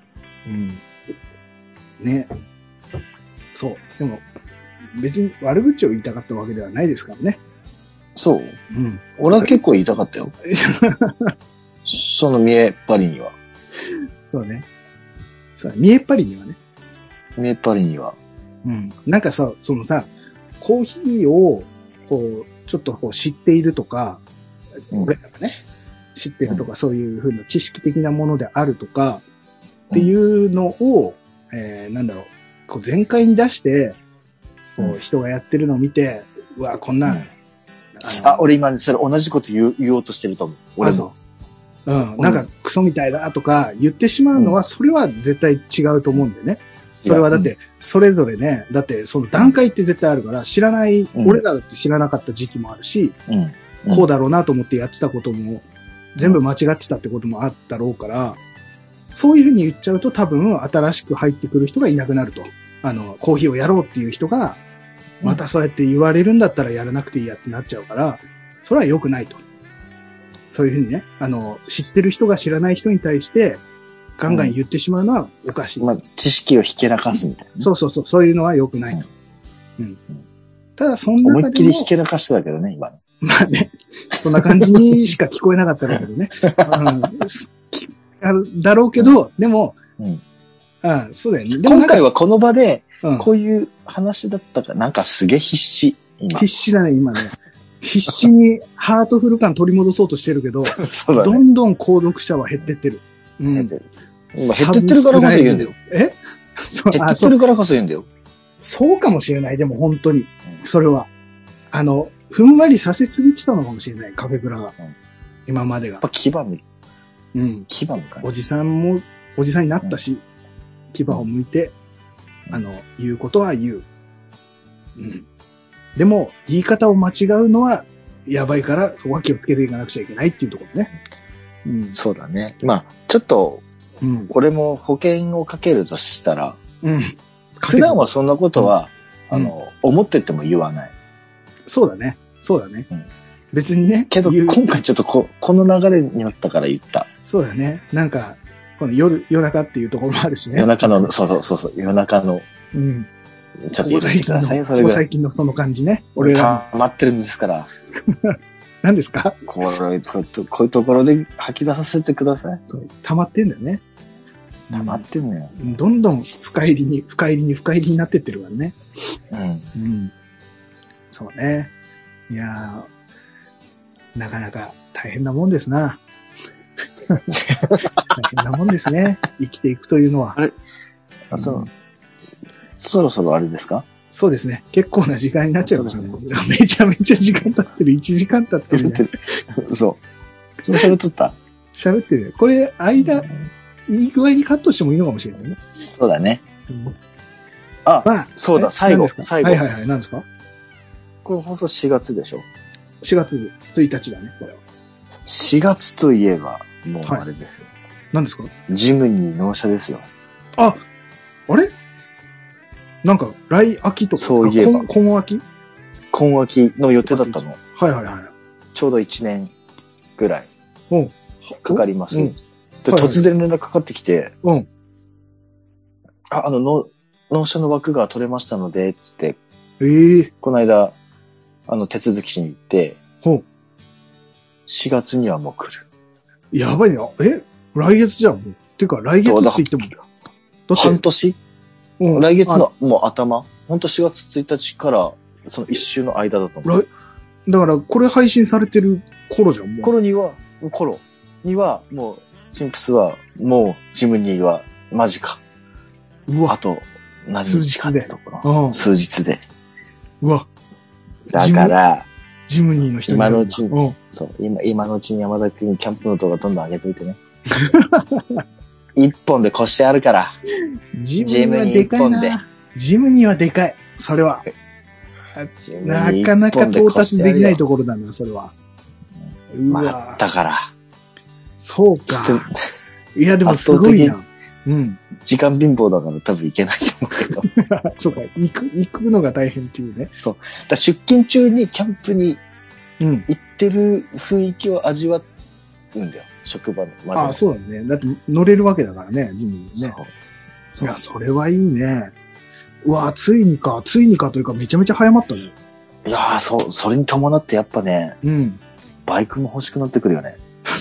ね。そう。でも、別に悪口を言いたかったわけではないですからね。 そう。俺は結構言いたかったよ。その見えっ張りには。 そうね。見えっ張りにはね。 見えっ張りには。 なんかさ、そのさ、コーヒーを、こう、ちょっとこう知っているとか、俺らがね、知ってるとか、そういうふうな知識的なものであるとか、っていうのを、なんだろう、こう全開に出して、こう人がやってるのを見て、うわ、こんなん。 俺今それ同じこと言おうとしてると思う。俺も。 なんかクソみたいだとか言ってしまうのは、それは絶対違うと思うんだよね。それはだって、それぞれね、だってその段階って絶対あるから、知らない、俺らだって知らなかった時期もあるし、こうだろうなと思ってやってたことも、全部間違ってたってこともあったろうから、そういうふうに言っちゃうと多分新しく入ってくる人がいなくなると。コーヒーをやろうっていう人が、 またそうやって言われるんだったらやらなくていいやってなっちゃうから、それは良くないと。そういうふうにね、知ってる人が知らない人に対して、ガンガン言ってしまうのはおかしい。 まあ、知識をひけらかすみたいな、ね。 そうそうそう、そういうのは良くないと。ただ、そんな思いっきりひけらかしてたけどね、今の。 まあね、そんな感じにしか聞こえなかっただけどね。だろうけど、でも、そうだよね。 今回はこの場で、こういう話だったから、なんかすげえ必死。 必死だね、今ね。必死にハートフル感取り戻そうとしてるけど、 そうだね、 どんどん購読者は減ってってる。 減ってってるからこそ言うんだよ。 減ってってるからこそ言うんだよ。 そうかもしれない、でも本当に。それは。ふんわりさせすぎきたのかもしれない、カフェクラが。今までが。 やっぱ牙む。牙むかおじさんになったし、牙を向いて、言うことは言う。でも、言い方を間違うのは、やばいから、そこは気をつけていかなくちゃいけないっていうところね。 そうだね。まあ、ちょっと、俺も保険をかけるとしたら、普段はそんなことは、思ってても言わない。 そうだね。別にね。 けど、今回ちょっとこの流れになったから言った。 そうだね。なんか、この夜中っていうところもあるしね。 夜中の、そう、夜中の。ちょっと許してください、それが。 最近のその感じね。 俺が。溜まってるんですから。 何ですか？ こういうところで吐き出させてください。 溜まってんだよね。 溜まってんのよ。 どんどん深入りになってってるからね。そうね。いやー、なかなか大変なもんですな。大変なもんですね。生きていくというのは。 そろそろあれですか？ そうですね。結構な時間になっちゃいましたね。めちゃめちゃ時間経ってる。1時間経ってる、ね。 そう。それ喋っとった？ 喋ってる。これ、いい具合にカットしてもいいのかもしれないね。 そうだね。まあ、そうだ、最後。 はい。何ですか？ これ放送4月でしょ？ 4月1日だね、これは。 4月といえば、もうあれですよ。 何ですか？ ジムに納車ですよ。 あれなんか、来秋とか。 そういえば。 今秋の予定だったの。 はい。 ちょうど1年ぐらい。かかります。で、突然連絡かかってきて、納車の枠が取れましたので、つって、この間、手続きしに行って、4月にはもう来る。 やばいよ。来月じゃん。てか、来月って言っても。 だって半年来月のもう頭ほんと4月1日からその一週の間だと思う。 だから、これ配信されてる頃じゃん、もう。 頃には、もう、チンプスは、もう、ジムニーは、マジか。あと、何日かってところ。数日で。だから、 ジムニーの人今のうちに、そう、今のうちに山田君にキャンプの動画どんどん上げといてね。一本で腰あるから。 ジムニーはでかいな。ジムニーはでかい。それは。なかなか到達できないところだな、それは。 まあ、だから。 そうか。いや、でもすごいな。 時間貧乏だから多分行けないと思うけど。 そうか、行くのが大変っていうね。 そう。だ出勤中にキャンプに行ってる雰囲気を味わうんだよ。職場のまで。 そうだね。だって乗れるわけだからね、ジムにね。いや、それはいいね。うわ、ついにかというかめちゃめちゃ早まったね。 いやー、それに伴ってやっぱね、バイクも欲しくなってくるよね。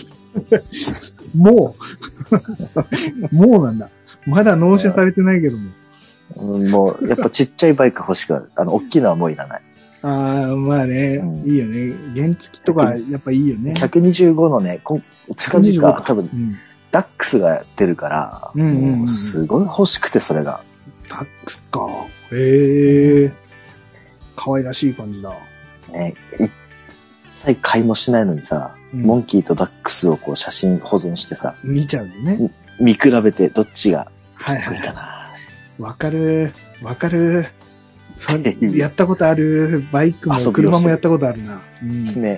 もうなんだ。まだ納車されてないけども。 もう、やっぱちっちゃいバイク欲しくなる。大きいのはもういらない。 まあね、いいよね。原付とか、やっぱいいよね。 125のね、近々多分、ダックスが出るから、すごい欲しくて、それが。 ダックスか。へえ。可愛らしい感じだ。 ね、一切買いもしないのにさ、モンキーとダックスをこう写真保存してさ、 見ちゃうのね。 見比べてどっちがいいかな。 わかる。それ、やったことある。バイクも車もやったことあるな。 ね。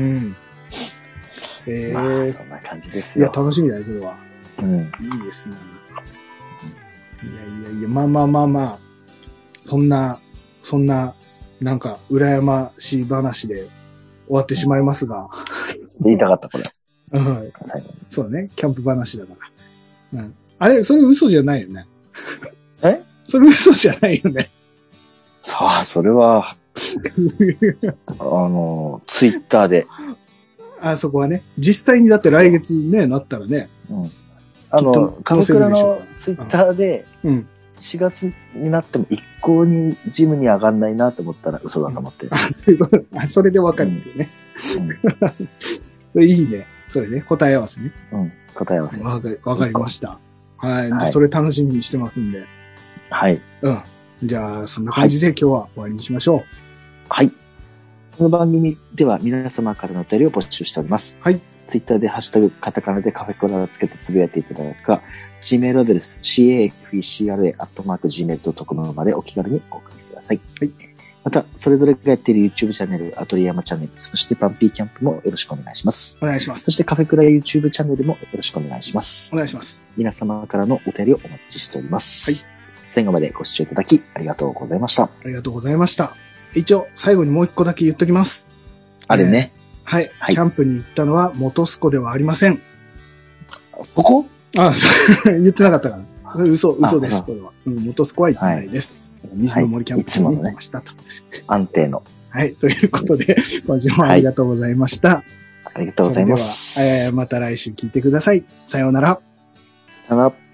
まあ、そんな感じですよ。 いや、楽しみだね、それは。いいですね。いや、まあ。そんな、 なんか、羨ましい話で終わってしまいますが。 言いたかった、これ。 うん。そうね。キャンプ話だから。うん。あれ、それ嘘じゃないよね。それ嘘じゃないよね。 さあ、それは、ツイッターで。 あそこはね。実際にだって来月ね、なったらね。 うん。鎌倉のツイッターで、4月になっても一向にジムに上がんないなと思ったら嘘だと思って。 そういうこと。それでわかるんだよね。いいね。それね。答え合わせね。 答え合わせ。 わかりました。はい。じゃあそれ楽しみにしてますんで。 はい。 じゃあ、そんな感じで今日は終わりにしましょう。 はい。この番組では皆様からのお便りを募集しております。 はい。 ツイッターでハッシュタグカタカナでカフェクラをつけてつぶやいていただくか、Gmail アドレス cafecra@gmail.com までお気軽にお送りください。 はい。 また、それぞれがやっている YouTube チャンネル、アトリヤマチャンネル、そしてパンピーキャンプもよろしくお願いします。 お願いします。 そしてカフェクラ YouTube チャンネルもよろしくお願いします。 お願いします。 皆様からのお便りをお待ちしております。はい。最後までご視聴いただきありがとうございました。 ありがとうございました。一応、最後にもう一個だけ言っときます。 あれね。 はい。キャンプに行ったのは元栖湖ではありません。 そこ？ 言ってなかったから。嘘です、これは。元栖湖は行ってないです。水の森キャンプに行きましたと。 安定の。 はい。ということで、今週もありがとうございました。 ありがとうございます。 それでは、また来週聞いてください。さようなら。 さようなら。